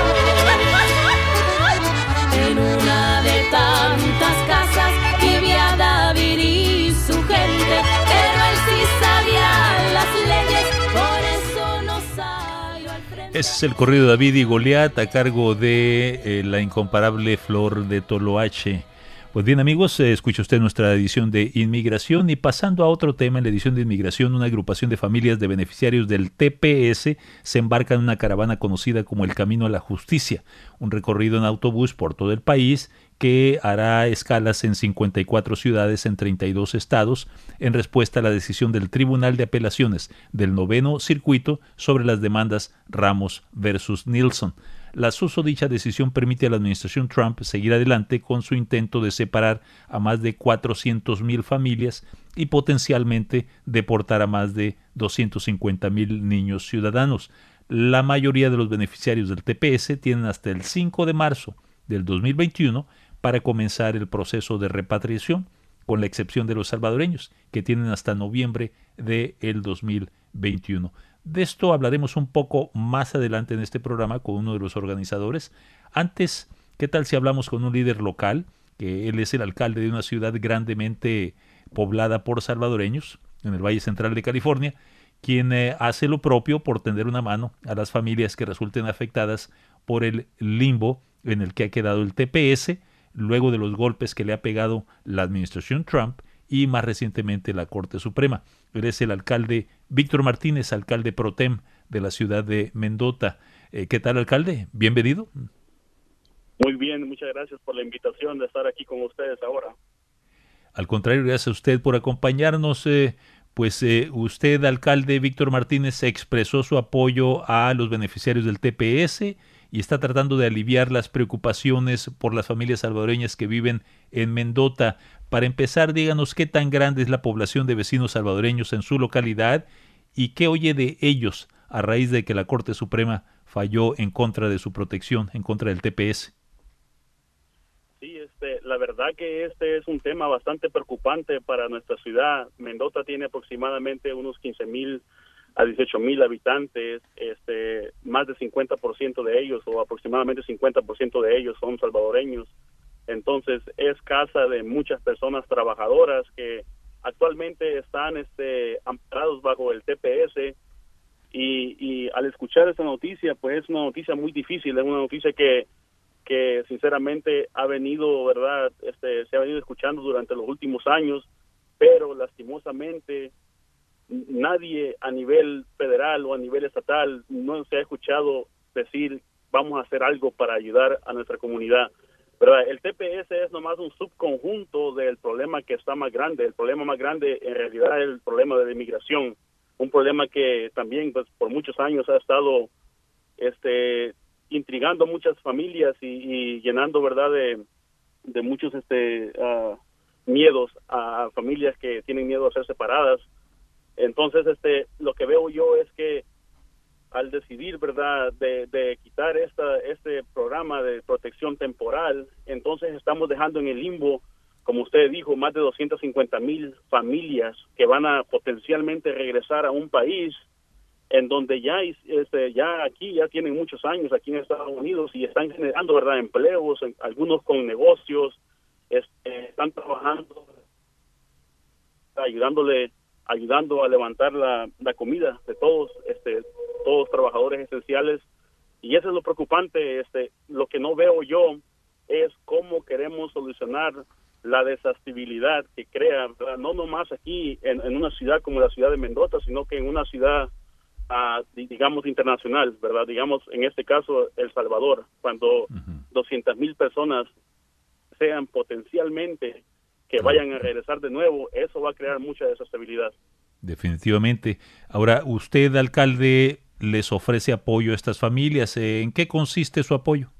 En una de tantas casas vivía David y su gente, pero él sí sabía las leyes, por eso no salió al frente. Ese es el corrido de David y Goliat a cargo de eh, la incomparable Flor de Toloache. Pues bien, amigos, eh, escucha usted nuestra edición de Inmigración, y pasando a otro tema, en la edición de Inmigración, una agrupación de familias de beneficiarios del T P S se embarca en una caravana conocida como el Camino a la Justicia, un recorrido en autobús por todo el país que hará escalas en cincuenta y cuatro ciudades en treinta y dos estados en respuesta a la decisión del Tribunal de Apelaciones del Noveno Circuito sobre las demandas Ramos versus Nilsson. La susodicha decisión permite a la administración Trump seguir adelante con su intento de separar a más de cuatrocientas mil familias y potencialmente deportar a más de doscientos cincuenta mil niños ciudadanos. La mayoría de los beneficiarios del T P S tienen hasta el cinco de marzo del dos mil veintiuno para comenzar el proceso de repatriación, con la excepción de los salvadoreños, que tienen hasta noviembre del dos mil veintiuno. De esto hablaremos un poco más adelante en este programa con uno de los organizadores. Antes, ¿qué tal si hablamos con un líder local? Que él es el alcalde de una ciudad grandemente poblada por salvadoreños, en el Valle Central de California, quien eh, hace lo propio por tender una mano a las familias que resulten afectadas por el limbo en el que ha quedado el T P S, luego de los golpes que le ha pegado la administración Trump y más recientemente la Corte Suprema. Él es el alcalde Víctor Martínez, alcalde pro tem de la ciudad de Mendota. Eh, ¿Qué tal, alcalde? Bienvenido. Muy bien, muchas gracias por la invitación de estar aquí con ustedes ahora. Al contrario, gracias a usted por acompañarnos. Eh, pues eh, usted, alcalde Víctor Martínez, expresó su apoyo a los beneficiarios del T P S y está tratando de aliviar las preocupaciones por las familias salvadoreñas que viven en Mendota. Para empezar, díganos qué tan grande es la población de vecinos salvadoreños en su localidad y qué oye de ellos a raíz de que la Corte Suprema falló en contra de su protección, en contra del T P S. Sí, este, la verdad que este es un tema bastante preocupante para nuestra ciudad. Mendota tiene aproximadamente unos quince mil a dieciocho mil habitantes, este, más de cincuenta por ciento de ellos, o aproximadamente cincuenta por ciento de ellos son salvadoreños. Entonces es casa de muchas personas trabajadoras que actualmente están este, amparados bajo el T P S, y, y al escuchar esta noticia, pues es una noticia muy difícil, es una noticia que que sinceramente ha venido, verdad, este, se ha venido escuchando durante los últimos años, pero lastimosamente nadie a nivel federal o a nivel estatal no se ha escuchado decir vamos a hacer algo para ayudar a nuestra comunidad, ¿verdad? El T P S es nomás un subconjunto del problema que está más grande. El problema más grande en realidad es el problema de la inmigración, un problema que también pues por muchos años ha estado este intrigando a muchas familias y, y llenando, verdad, de, de muchos este uh, miedos a familias que tienen miedo a ser separadas. Entonces, este, lo que veo yo es que al decidir, verdad, de, de quitar esta este programa de protección temporal, entonces estamos dejando en el limbo, como usted dijo, más de doscientas cincuenta mil familias que van a potencialmente regresar a un país en donde ya este, ya aquí ya tienen muchos años aquí en Estados Unidos y están generando, verdad, empleos, algunos con negocios, este, están trabajando, ayudándole, ayudando a levantar la, la comida de todos, este, todos trabajadores esenciales, y eso es lo preocupante. Este, lo que no veo yo es cómo queremos solucionar la desestabilidad que crea, ¿verdad? No nomás aquí en, en una ciudad como la ciudad de Mendota, sino que en una ciudad Uh, digamos internacional, ¿verdad? Digamos, en este caso, El Salvador, cuando uh-huh. doscientas mil personas sean potencialmente que vayan a regresar de nuevo, eso va a crear mucha desestabilidad. Definitivamente. Ahora, usted, alcalde, les ofrece apoyo a estas familias. ¿En qué consiste su apoyo?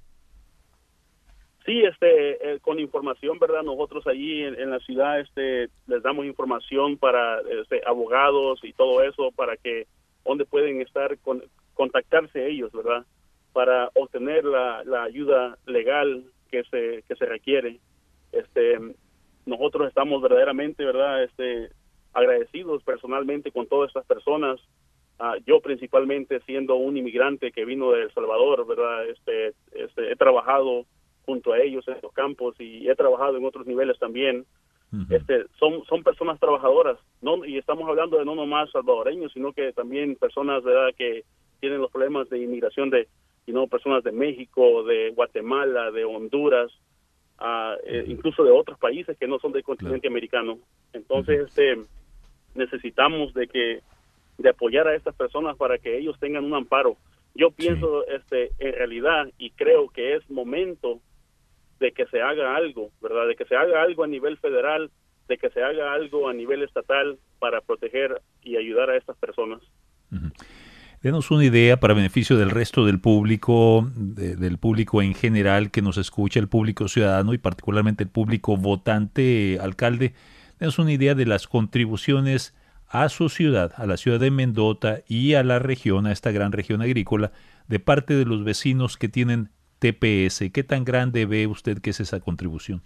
Sí, este, eh, con información, ¿verdad? Nosotros allí en, en la ciudad este, les damos información para este, abogados y todo eso, para que donde pueden estar, con, contactarse ellos, ¿verdad? Para obtener la, la ayuda legal que se que se requiere. Este, nosotros estamos verdaderamente, ¿verdad? Este, agradecidos personalmente con todas estas personas. Uh, yo principalmente siendo un inmigrante que vino de El Salvador, ¿verdad? Este, este, he trabajado junto a ellos en los campos y he trabajado en otros niveles también. Uh-huh. Este, son son personas trabajadoras, no, y estamos hablando de no nomás salvadoreños, sino que también personas, ¿verdad?, que tienen los problemas de inmigración, de you know, personas de México, de Guatemala, de Honduras, uh, eh, incluso de otros países que no son del continente claro. americano. Entonces, uh-huh. este, necesitamos de que de apoyar a estas personas para que ellos tengan un amparo. Yo pienso, sí. este, en realidad, y creo que es momento de que se haga algo, ¿verdad? De que se haga algo a nivel federal, de que se haga algo a nivel estatal para proteger y ayudar a estas personas. Uh-huh. Denos una idea para beneficio del resto del público, de, del público en general que nos escucha, el público ciudadano y particularmente el público votante, alcalde. Denos una idea de las contribuciones a su ciudad, a la ciudad de Mendota y a la región, a esta gran región agrícola, de parte de los vecinos que tienen T P S. ¿Qué tan grande ve usted que es esa contribución?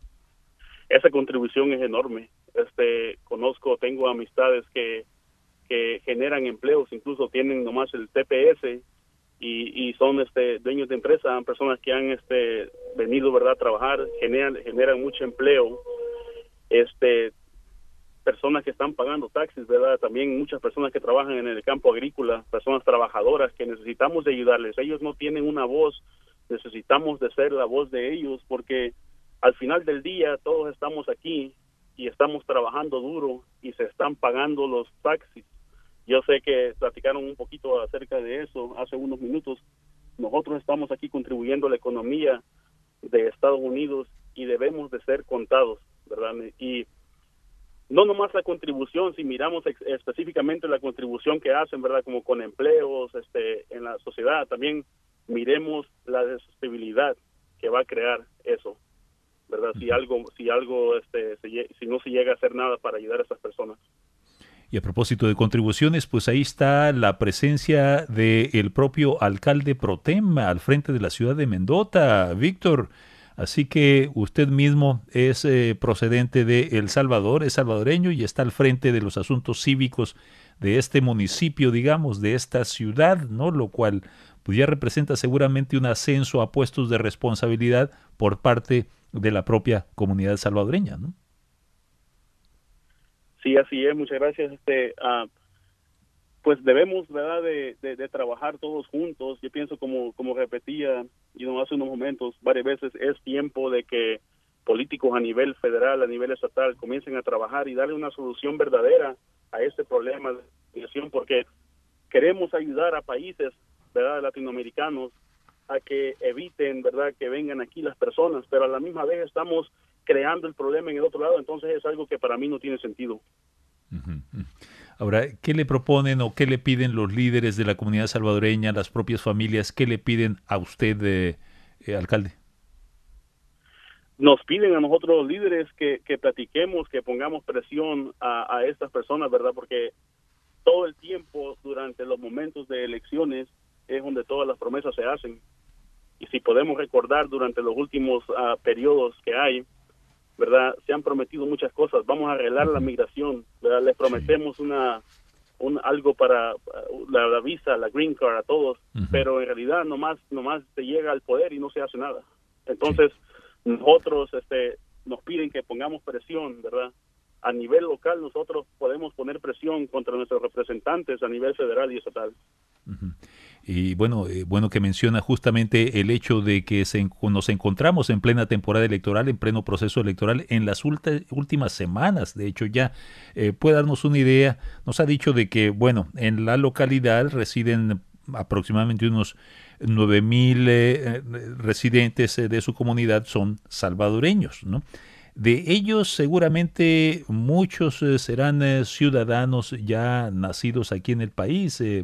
Esa contribución es enorme. Este, conozco, tengo amistades que, que generan empleos, incluso tienen nomás el T P S y, y son este, dueños de empresa, personas que han este, venido, ¿verdad?, a trabajar, generan, generan mucho empleo. Este, personas que están pagando taxis, ¿verdad? También muchas personas que trabajan en el campo agrícola, personas trabajadoras que necesitamos de ayudarles. Ellos no tienen una voz, necesitamos de ser la voz de ellos, porque al final del día todos estamos aquí y estamos trabajando duro y se están pagando los taxis. Yo sé que platicaron un poquito acerca de eso hace unos minutos. Nosotros estamos aquí contribuyendo a la economía de Estados Unidos y debemos de ser contados, ¿verdad? Y no nomás la contribución, si miramos ex- específicamente la contribución que hacen, ¿verdad?, como con empleos este, en la sociedad, también miremos la sostenibilidad que va a crear eso, ¿verdad? Si algo, si algo, este, se, si no se llega a hacer nada para ayudar a esas personas. Y a propósito de contribuciones, pues ahí está la presencia del propio alcalde pro tem al frente de la ciudad de Mendota, Víctor. Así que usted mismo es eh, procedente de El Salvador, es salvadoreño y está al frente de los asuntos cívicos de este municipio, digamos, de esta ciudad, ¿no? Lo cual pues ya representa seguramente un ascenso a puestos de responsabilidad por parte de la propia comunidad salvadoreña, ¿no? Sí, así es. Muchas gracias. Este, uh, pues debemos, ¿verdad?, de, de, de trabajar todos juntos. Yo pienso, como como repetía you know, hace unos momentos, varias veces, es tiempo de que políticos a nivel federal, a nivel estatal, comiencen a trabajar y darle una solución verdadera a este problema de migración, porque queremos ayudar a países, ¿verdad?, latinoamericanos a que eviten, ¿verdad?, que vengan aquí las personas, pero a la misma vez estamos creando el problema en el otro lado. Entonces es algo que para mí no tiene sentido. Uh-huh. Ahora, ¿qué le proponen o qué le piden los líderes de la comunidad salvadoreña, las propias familias? ¿Qué le piden a usted, eh, eh, alcalde? Nos piden a nosotros los líderes que, que platiquemos, que pongamos presión a, a estas personas, ¿verdad? Porque todo el tiempo durante los momentos de elecciones es donde todas las promesas se hacen. Y si podemos recordar durante los últimos uh, periodos que hay, ¿verdad?, se han prometido muchas cosas. Vamos a arreglar la migración, ¿verdad? Les prometemos una, un, algo para uh, la, la visa, la green card a todos, uh-huh. pero en realidad nomás, nomás se llega al poder y no se hace nada. Entonces, sí. nosotros este, nos piden que pongamos presión, ¿verdad? A nivel local nosotros podemos poner presión contra nuestros representantes a nivel federal y estatal. Uh-huh. Y bueno, eh, bueno que menciona justamente el hecho de que se, nos encontramos en plena temporada electoral, en pleno proceso electoral, en las ulti- últimas semanas. De hecho, ya eh, puede darnos una idea. Nos ha dicho de que, bueno, en la localidad residen aproximadamente unos nueve mil eh, residentes de su comunidad son salvadoreños, ¿no? De ellos seguramente muchos eh, serán eh, ciudadanos ya nacidos aquí en el país, eh,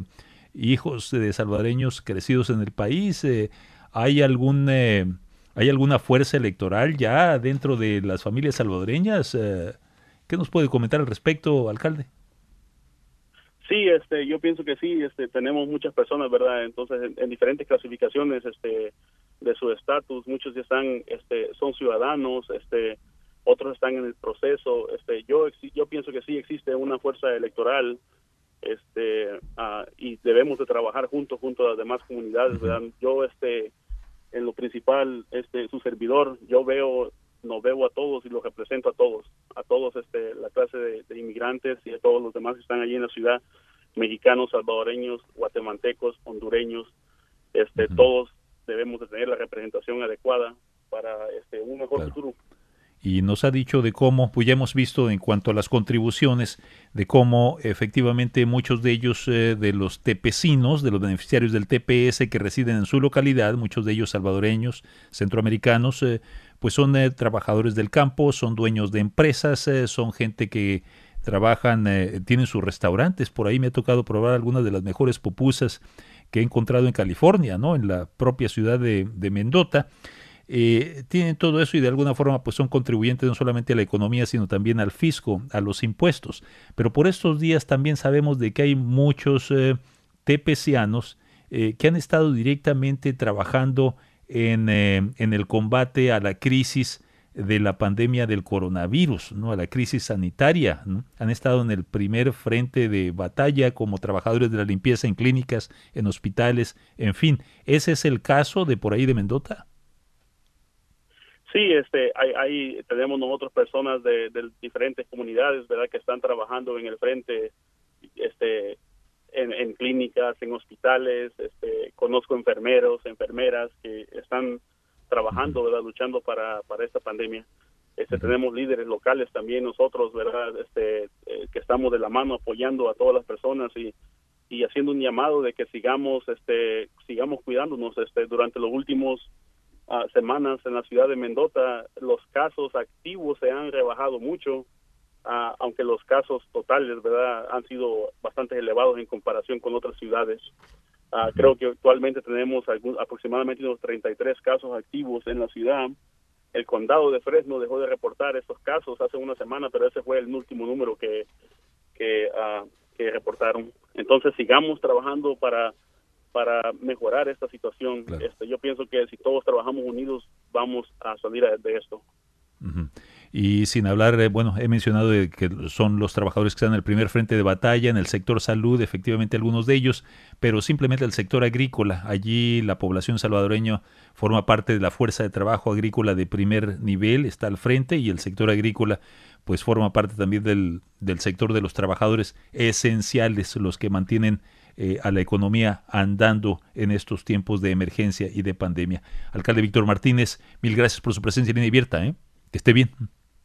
hijos de salvadoreños crecidos en el país. Eh, ¿hay algún... Eh, ¿Hay alguna fuerza electoral ya dentro de las familias salvadoreñas? Eh, ¿Qué nos puede comentar al respecto, alcalde? Sí, este, yo pienso que sí. Este, tenemos muchas personas, ¿verdad? Entonces, en, en diferentes clasificaciones, este, de su estatus, muchos ya están, este, son ciudadanos, este, otros están en el proceso. Este, yo, yo pienso que sí existe una fuerza electoral, este, uh, y debemos de trabajar juntos, junto a las demás comunidades, ¿verdad? Yo, este. En lo principal, este, su servidor, yo veo, no veo a todos y los represento a todos, a todos, este, la clase de, de inmigrantes y a todos los demás que están allí en la ciudad, mexicanos, salvadoreños, guatemaltecos, hondureños, este, uh-huh. Todos debemos de tener la representación adecuada para, este, un mejor claro. futuro. Y nos ha dicho de cómo, pues ya hemos visto en cuanto a las contribuciones, de cómo efectivamente muchos de ellos, eh, de los tepecinos, de los beneficiarios del T P S que residen en su localidad, muchos de ellos salvadoreños, centroamericanos, eh, pues son eh, trabajadores del campo, son dueños de empresas, eh, son gente que trabajan, eh, tienen sus restaurantes. Por ahí me ha tocado probar algunas de las mejores pupusas que he encontrado en California, ¿no? En la propia ciudad de, de Mendota. Eh, tienen todo eso y de alguna forma pues son contribuyentes no solamente a la economía sino también al fisco, a los impuestos. Pero por estos días también sabemos de que hay muchos eh, tepecianos eh, que han estado directamente trabajando en, eh, en el combate a la crisis de la pandemia del coronavirus, ¿no? A la crisis sanitaria, ¿no? Han estado en el primer frente de batalla como trabajadores de la limpieza en clínicas, en hospitales, en fin. ¿Ese es el caso de por ahí de Mendota? Sí, este, hay, hay, tenemos nosotros personas de, de diferentes comunidades, ¿verdad?, que están trabajando en el frente, este, en, en clínicas, en hospitales. Este, conozco enfermeros, enfermeras que están trabajando, ¿verdad?, luchando para, para esta pandemia. Este, tenemos líderes locales también nosotros, ¿verdad?, este, eh, que estamos de la mano apoyando a todas las personas y, y haciendo un llamado de que sigamos, este, sigamos cuidándonos. Este, durante los últimos Uh, semanas en la ciudad de Mendota, los casos activos se han rebajado mucho, uh, aunque los casos totales, ¿verdad?, han sido bastante elevados en comparación con otras ciudades. Uh, creo que actualmente tenemos algún, aproximadamente unos treinta y tres casos activos en la ciudad. El condado de Fresno dejó de reportar estos casos hace una semana, pero ese fue el último número que, que, uh, que reportaron. Entonces sigamos trabajando para para mejorar esta situación. Claro. Este, yo pienso que si todos trabajamos unidos vamos a salir de esto. Uh-huh. Y sin hablar, eh, bueno, he mencionado de que son los trabajadores que están en el primer frente de batalla, en el sector salud, efectivamente algunos de ellos, pero simplemente el sector agrícola. Allí la población salvadoreña forma parte de la fuerza de trabajo agrícola de primer nivel, está al frente, y el sector agrícola pues forma parte también del, del sector de los trabajadores esenciales, los que mantienen Eh, a la economía andando en estos tiempos de emergencia y de pandemia. Alcalde Víctor Martínez, mil gracias por su presencia en Línea Abierta, ¿eh? Que esté bien.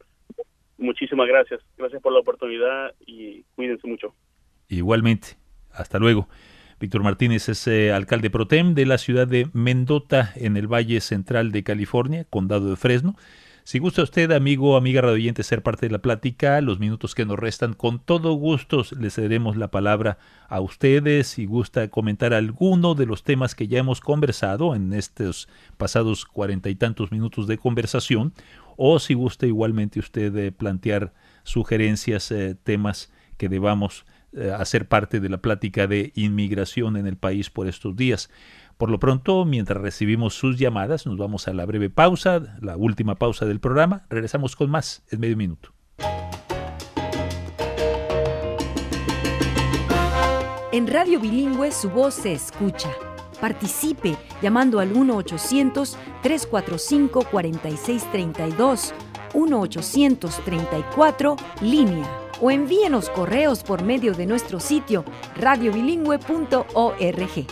Muchísimas gracias. Gracias por la oportunidad y cuídense mucho. Igualmente. Hasta luego. Víctor Martínez es eh, alcalde pro tem de la ciudad de Mendota, en el Valle Central de California, condado de Fresno. Si gusta usted, amigo, amiga radioyente, ser parte de la plática, los minutos que nos restan, con todo gusto les cederemos la palabra a ustedes. Si gusta comentar alguno de los temas que ya hemos conversado en estos pasados cuarenta y tantos minutos de conversación, o si gusta igualmente usted eh, plantear sugerencias, eh, temas que debamos eh, hacer parte de la plática de inmigración en el país por estos días. Por lo pronto, mientras recibimos sus llamadas, nos vamos a la breve pausa, la última pausa del programa. Regresamos con más en medio minuto. En Radio Bilingüe su voz se escucha. Participe llamando al uno ochocientos, tres cuatro cinco, cuatro seis tres dos, uno ochocientos treinta y cuatro, línea, o envíenos correos por medio de nuestro sitio radio bilingüe punto org.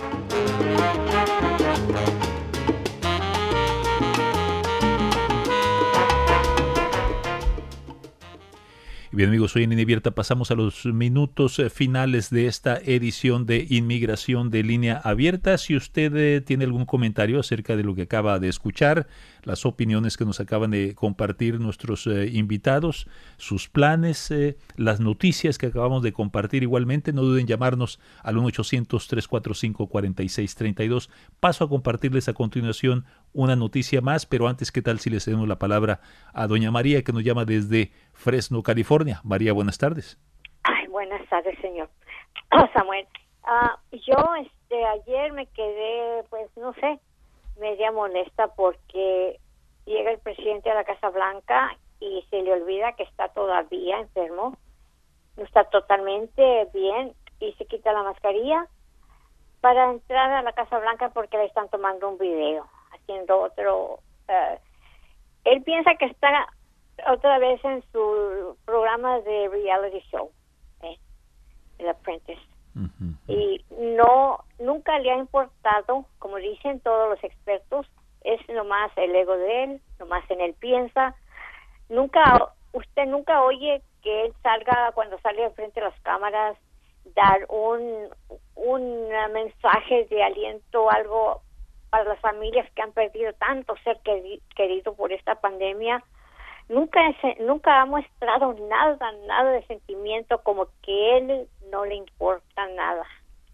Bien, amigos, hoy en Línea Abierta pasamos a los minutos eh, finales de esta edición de Inmigración de Línea Abierta. Si usted eh, tiene algún comentario acerca de lo que acaba de escuchar, las opiniones que nos acaban de compartir nuestros eh, invitados, sus planes, eh, las noticias que acabamos de compartir igualmente, no duden en llamarnos al uno ochocientos, tres cuatro cinco, cuatro seis tres dos. Paso a compartirles a continuación una noticia más, pero antes, ¿qué tal si le cedemos la palabra a doña María, que nos llama desde Fresno, California? María, buenas tardes. Ay, buenas tardes, señor. Oh, Samuel, uh, yo este ayer me quedé, pues no sé, media molesta porque llega el presidente a la Casa Blanca y se le olvida que está todavía enfermo, no está totalmente bien y se quita la mascarilla para entrar a la Casa Blanca porque le están tomando un video, haciendo otro... Uh, él piensa que está otra vez en su programa de reality show, ¿eh? El Apprentice. Uh-huh. Y no, nunca le ha importado, como dicen todos los expertos, es nomás el ego de él, nomás en él piensa. Nunca, usted nunca oye que él salga, cuando sale frente a las cámaras, dar un, un mensaje de aliento, algo para las familias que han perdido tanto ser querido por esta pandemia. Nunca, nunca ha mostrado nada, nada de sentimiento, como que él no le importa nada.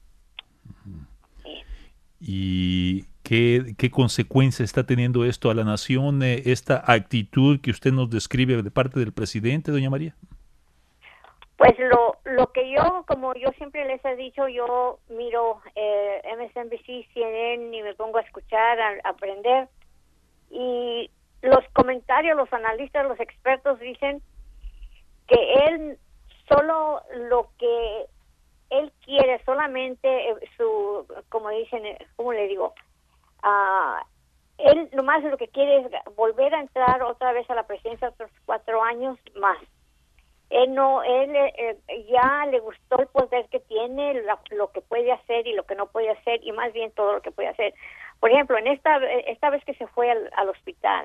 Sí. ¿Y qué, qué consecuencia está teniendo esto a la nación, eh, esta actitud que usted nos describe de parte del presidente, doña María? Pues lo, lo que yo, como yo siempre les he dicho, yo miro eh, M S N B C, C N N y me pongo a escuchar, a, a aprender, y los comentarios, los analistas, los expertos dicen que él solo lo que él quiere, solamente su, como dicen, ¿cómo le digo? Uh, él nomás lo que quiere es volver a entrar otra vez a la presidencia otros cuatro años más. Él no, él eh, ya le gustó el poder que tiene, la, lo que puede hacer y lo que no puede hacer, y más bien todo lo que puede hacer. Por ejemplo, en esta esta vez que se fue al, al hospital,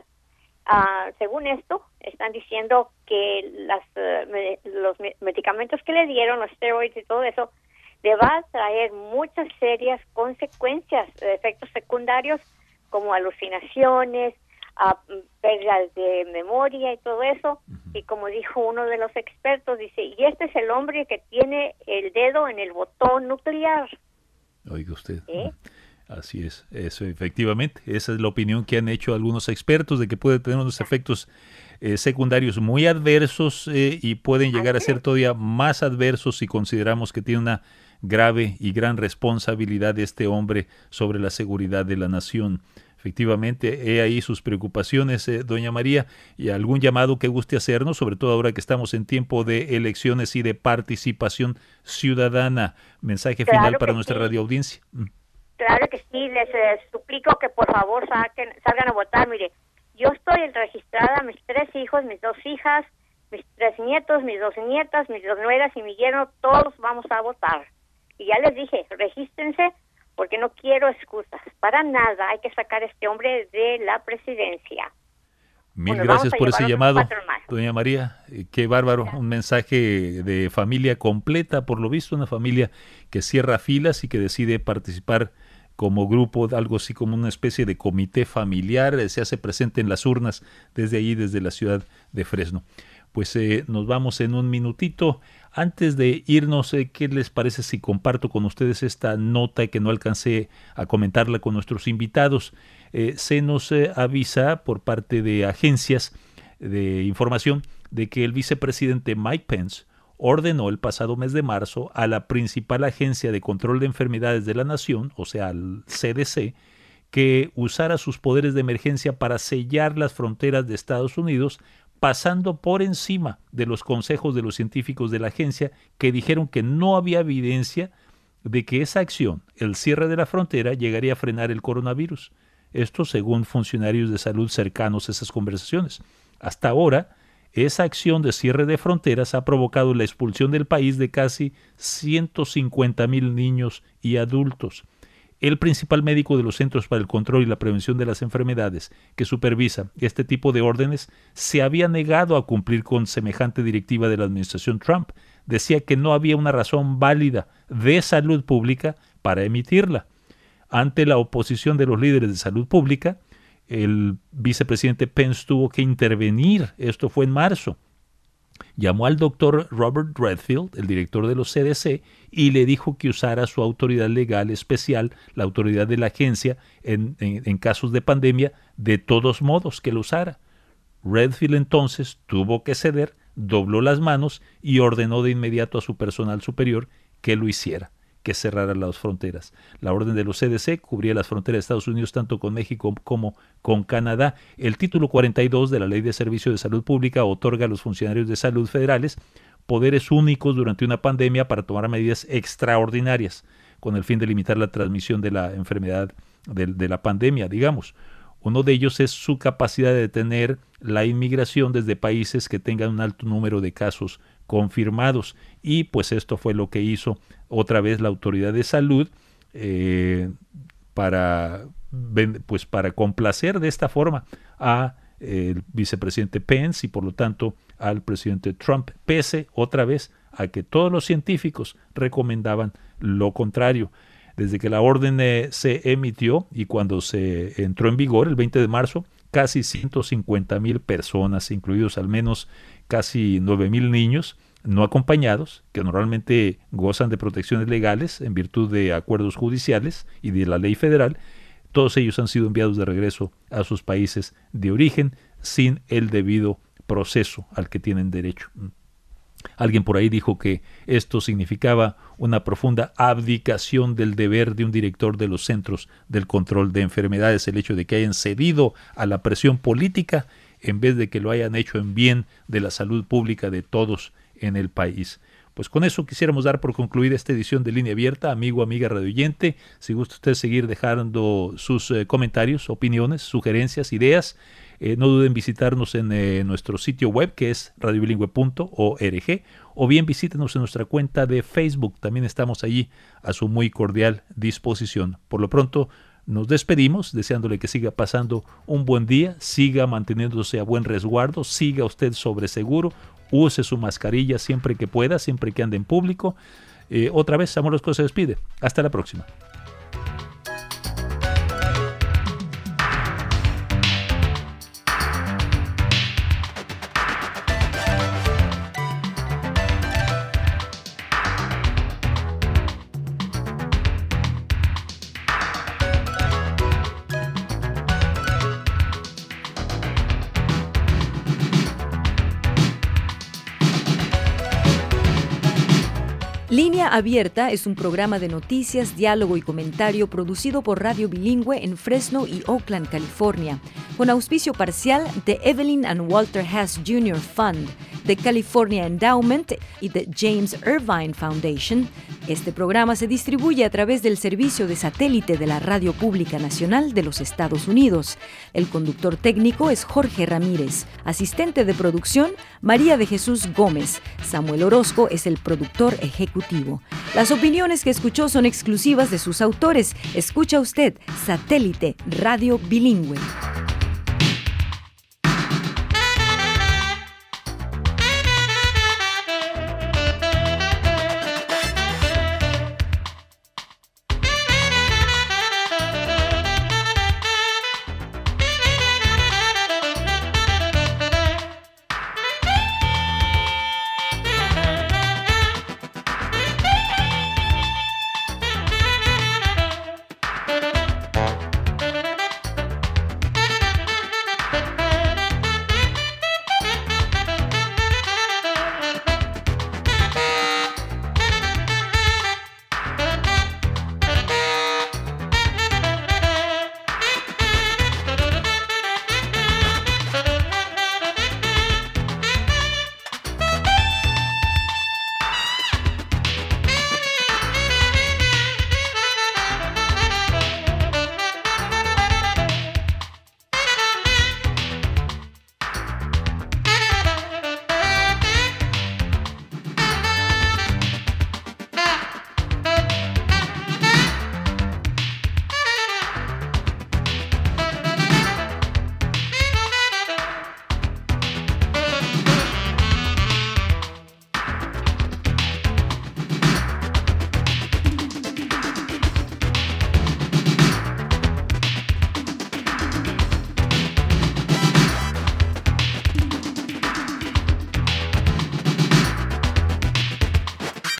Uh, según esto, están diciendo que las, uh, me, los me- medicamentos que le dieron, los steroides y todo eso, le va a traer muchas serias consecuencias, efectos secundarios, como alucinaciones, uh, pérdidas de memoria y todo eso. Uh-huh. Y como dijo uno de los expertos, dice, y este es el hombre que tiene el dedo en el botón nuclear. Oiga usted. ¿Eh? Así es, eso efectivamente, esa es la opinión que han hecho algunos expertos, de que puede tener unos efectos eh, secundarios muy adversos eh, y pueden llegar a ser todavía más adversos si consideramos que tiene una grave y gran responsabilidad este hombre sobre la seguridad de la nación. Efectivamente, he ahí sus preocupaciones, eh, doña María, y algún llamado que guste hacernos, sobre todo ahora que estamos en tiempo de elecciones y de participación ciudadana. Mensaje Claro final para que nuestra sí. radioaudiencia. Mm. Claro que sí, les eh, suplico que por favor saquen, salgan a votar. Mire, yo estoy registrada, mis tres hijos, mis dos hijas, mis tres nietos, mis dos nietas, mis dos nueras y mi yerno, todos vamos a votar. Y ya les dije, regístrense porque no quiero excusas. Para nada, hay que sacar a este hombre de la presidencia. Mil Bueno, gracias por ese llamado, más. doña María. Eh, qué bárbaro, un mensaje de familia completa, por lo visto, una familia que cierra filas y que decide participar como grupo, algo así como una especie de comité familiar, eh, se hace presente en las urnas desde allí, desde la ciudad de Fresno. Pues eh, nos vamos en un minutito. Antes de irnos, eh, ¿qué les parece si comparto con ustedes esta nota que no alcancé a comentarla con nuestros invitados? Eh, se nos eh, avisa por parte de agencias de información de que el vicepresidente Mike Pence ordenó el pasado mes de marzo a la principal agencia de control de enfermedades de la nación, o sea, al C D C, que usara sus poderes de emergencia para sellar las fronteras de Estados Unidos, pasando por encima de los consejos de los científicos de la agencia, que dijeron que no había evidencia de que esa acción, el cierre de la frontera, llegaría a frenar el coronavirus. Esto según funcionarios de salud cercanos a esas conversaciones. Hasta ahora, esa acción de cierre de fronteras ha provocado la expulsión del país de casi ciento cincuenta mil niños y adultos. El principal médico de los Centros para el Control y la Prevención de las Enfermedades, que supervisa este tipo de órdenes, se había negado a cumplir con semejante directiva de la administración Trump. Decía que no había una razón válida de salud pública para emitirla. Ante la oposición de los líderes de salud pública, el vicepresidente Pence tuvo que intervenir. Esto fue en marzo. Llamó al doctor Robert Redfield, el director de los C D C, y le dijo que usara su autoridad legal especial, la autoridad de la agencia, en, en, en casos de pandemia, de todos modos que lo usara. Redfield entonces tuvo que ceder, dobló las manos y ordenó de inmediato a su personal superior que lo hiciera, que cerrara las fronteras. La orden de los C D C cubría las fronteras de Estados Unidos tanto con México como con Canadá. El título cuarenta y dos de la Ley de Servicio de Salud Pública otorga a los funcionarios de salud federales poderes únicos durante una pandemia para tomar medidas extraordinarias con el fin de limitar la transmisión de la enfermedad de, de la pandemia, digamos. Uno de ellos es su capacidad de detener la inmigración desde países que tengan un alto número de casos confirmados, y pues esto fue lo que hizo otra vez la autoridad de salud eh, para, pues para complacer de esta forma a eh, el vicepresidente Pence y por lo tanto al presidente Trump, pese otra vez a que todos los científicos recomendaban lo contrario. Desde que la orden eh, se emitió y cuando se entró en vigor el veinte de marzo, casi ciento cincuenta mil personas, incluidos al menos casi nueve mil niños no acompañados, que normalmente gozan de protecciones legales en virtud de acuerdos judiciales y de la ley federal, todos ellos han sido enviados de regreso a sus países de origen sin el debido proceso al que tienen derecho. Alguien por ahí dijo que esto significaba una profunda abdicación del deber de un director de los Centros del Control de Enfermedades, el hecho de que hayan cedido a la presión política en vez de que lo hayan hecho en bien de la salud pública de todos en el país. Pues con eso quisiéramos dar por concluida esta edición de Línea Abierta. Amigo, amiga radioyente, si gusta usted seguir dejando sus eh, comentarios, opiniones, sugerencias, ideas, eh, no duden en visitarnos en eh, nuestro sitio web, que es radio bilingüe punto org, o bien visítenos en nuestra cuenta de Facebook. También estamos allí a su muy cordial disposición. Por lo pronto nos despedimos deseándole que siga pasando un buen día, siga manteniéndose a buen resguardo, siga usted sobre seguro, use su mascarilla siempre que pueda, siempre que ande en público. Eh, otra vez, Samuel Orozco se despide. Hasta la próxima. Línea Abierta es un programa de noticias, diálogo y comentario producido por Radio Bilingüe en Fresno y Oakland, California, con auspicio parcial de Evelyn and Walter Hess junior Fund, de California Endowment y de James Irvine Foundation. Este programa se distribuye a través del servicio de satélite de la Radio Pública Nacional de los Estados Unidos. El conductor técnico es Jorge Ramírez. Asistente de producción, María de Jesús Gómez. Samuel Orozco es el productor ejecutivo. Las opiniones que escuchó son exclusivas de sus autores. Escucha usted Satélite Radio Bilingüe.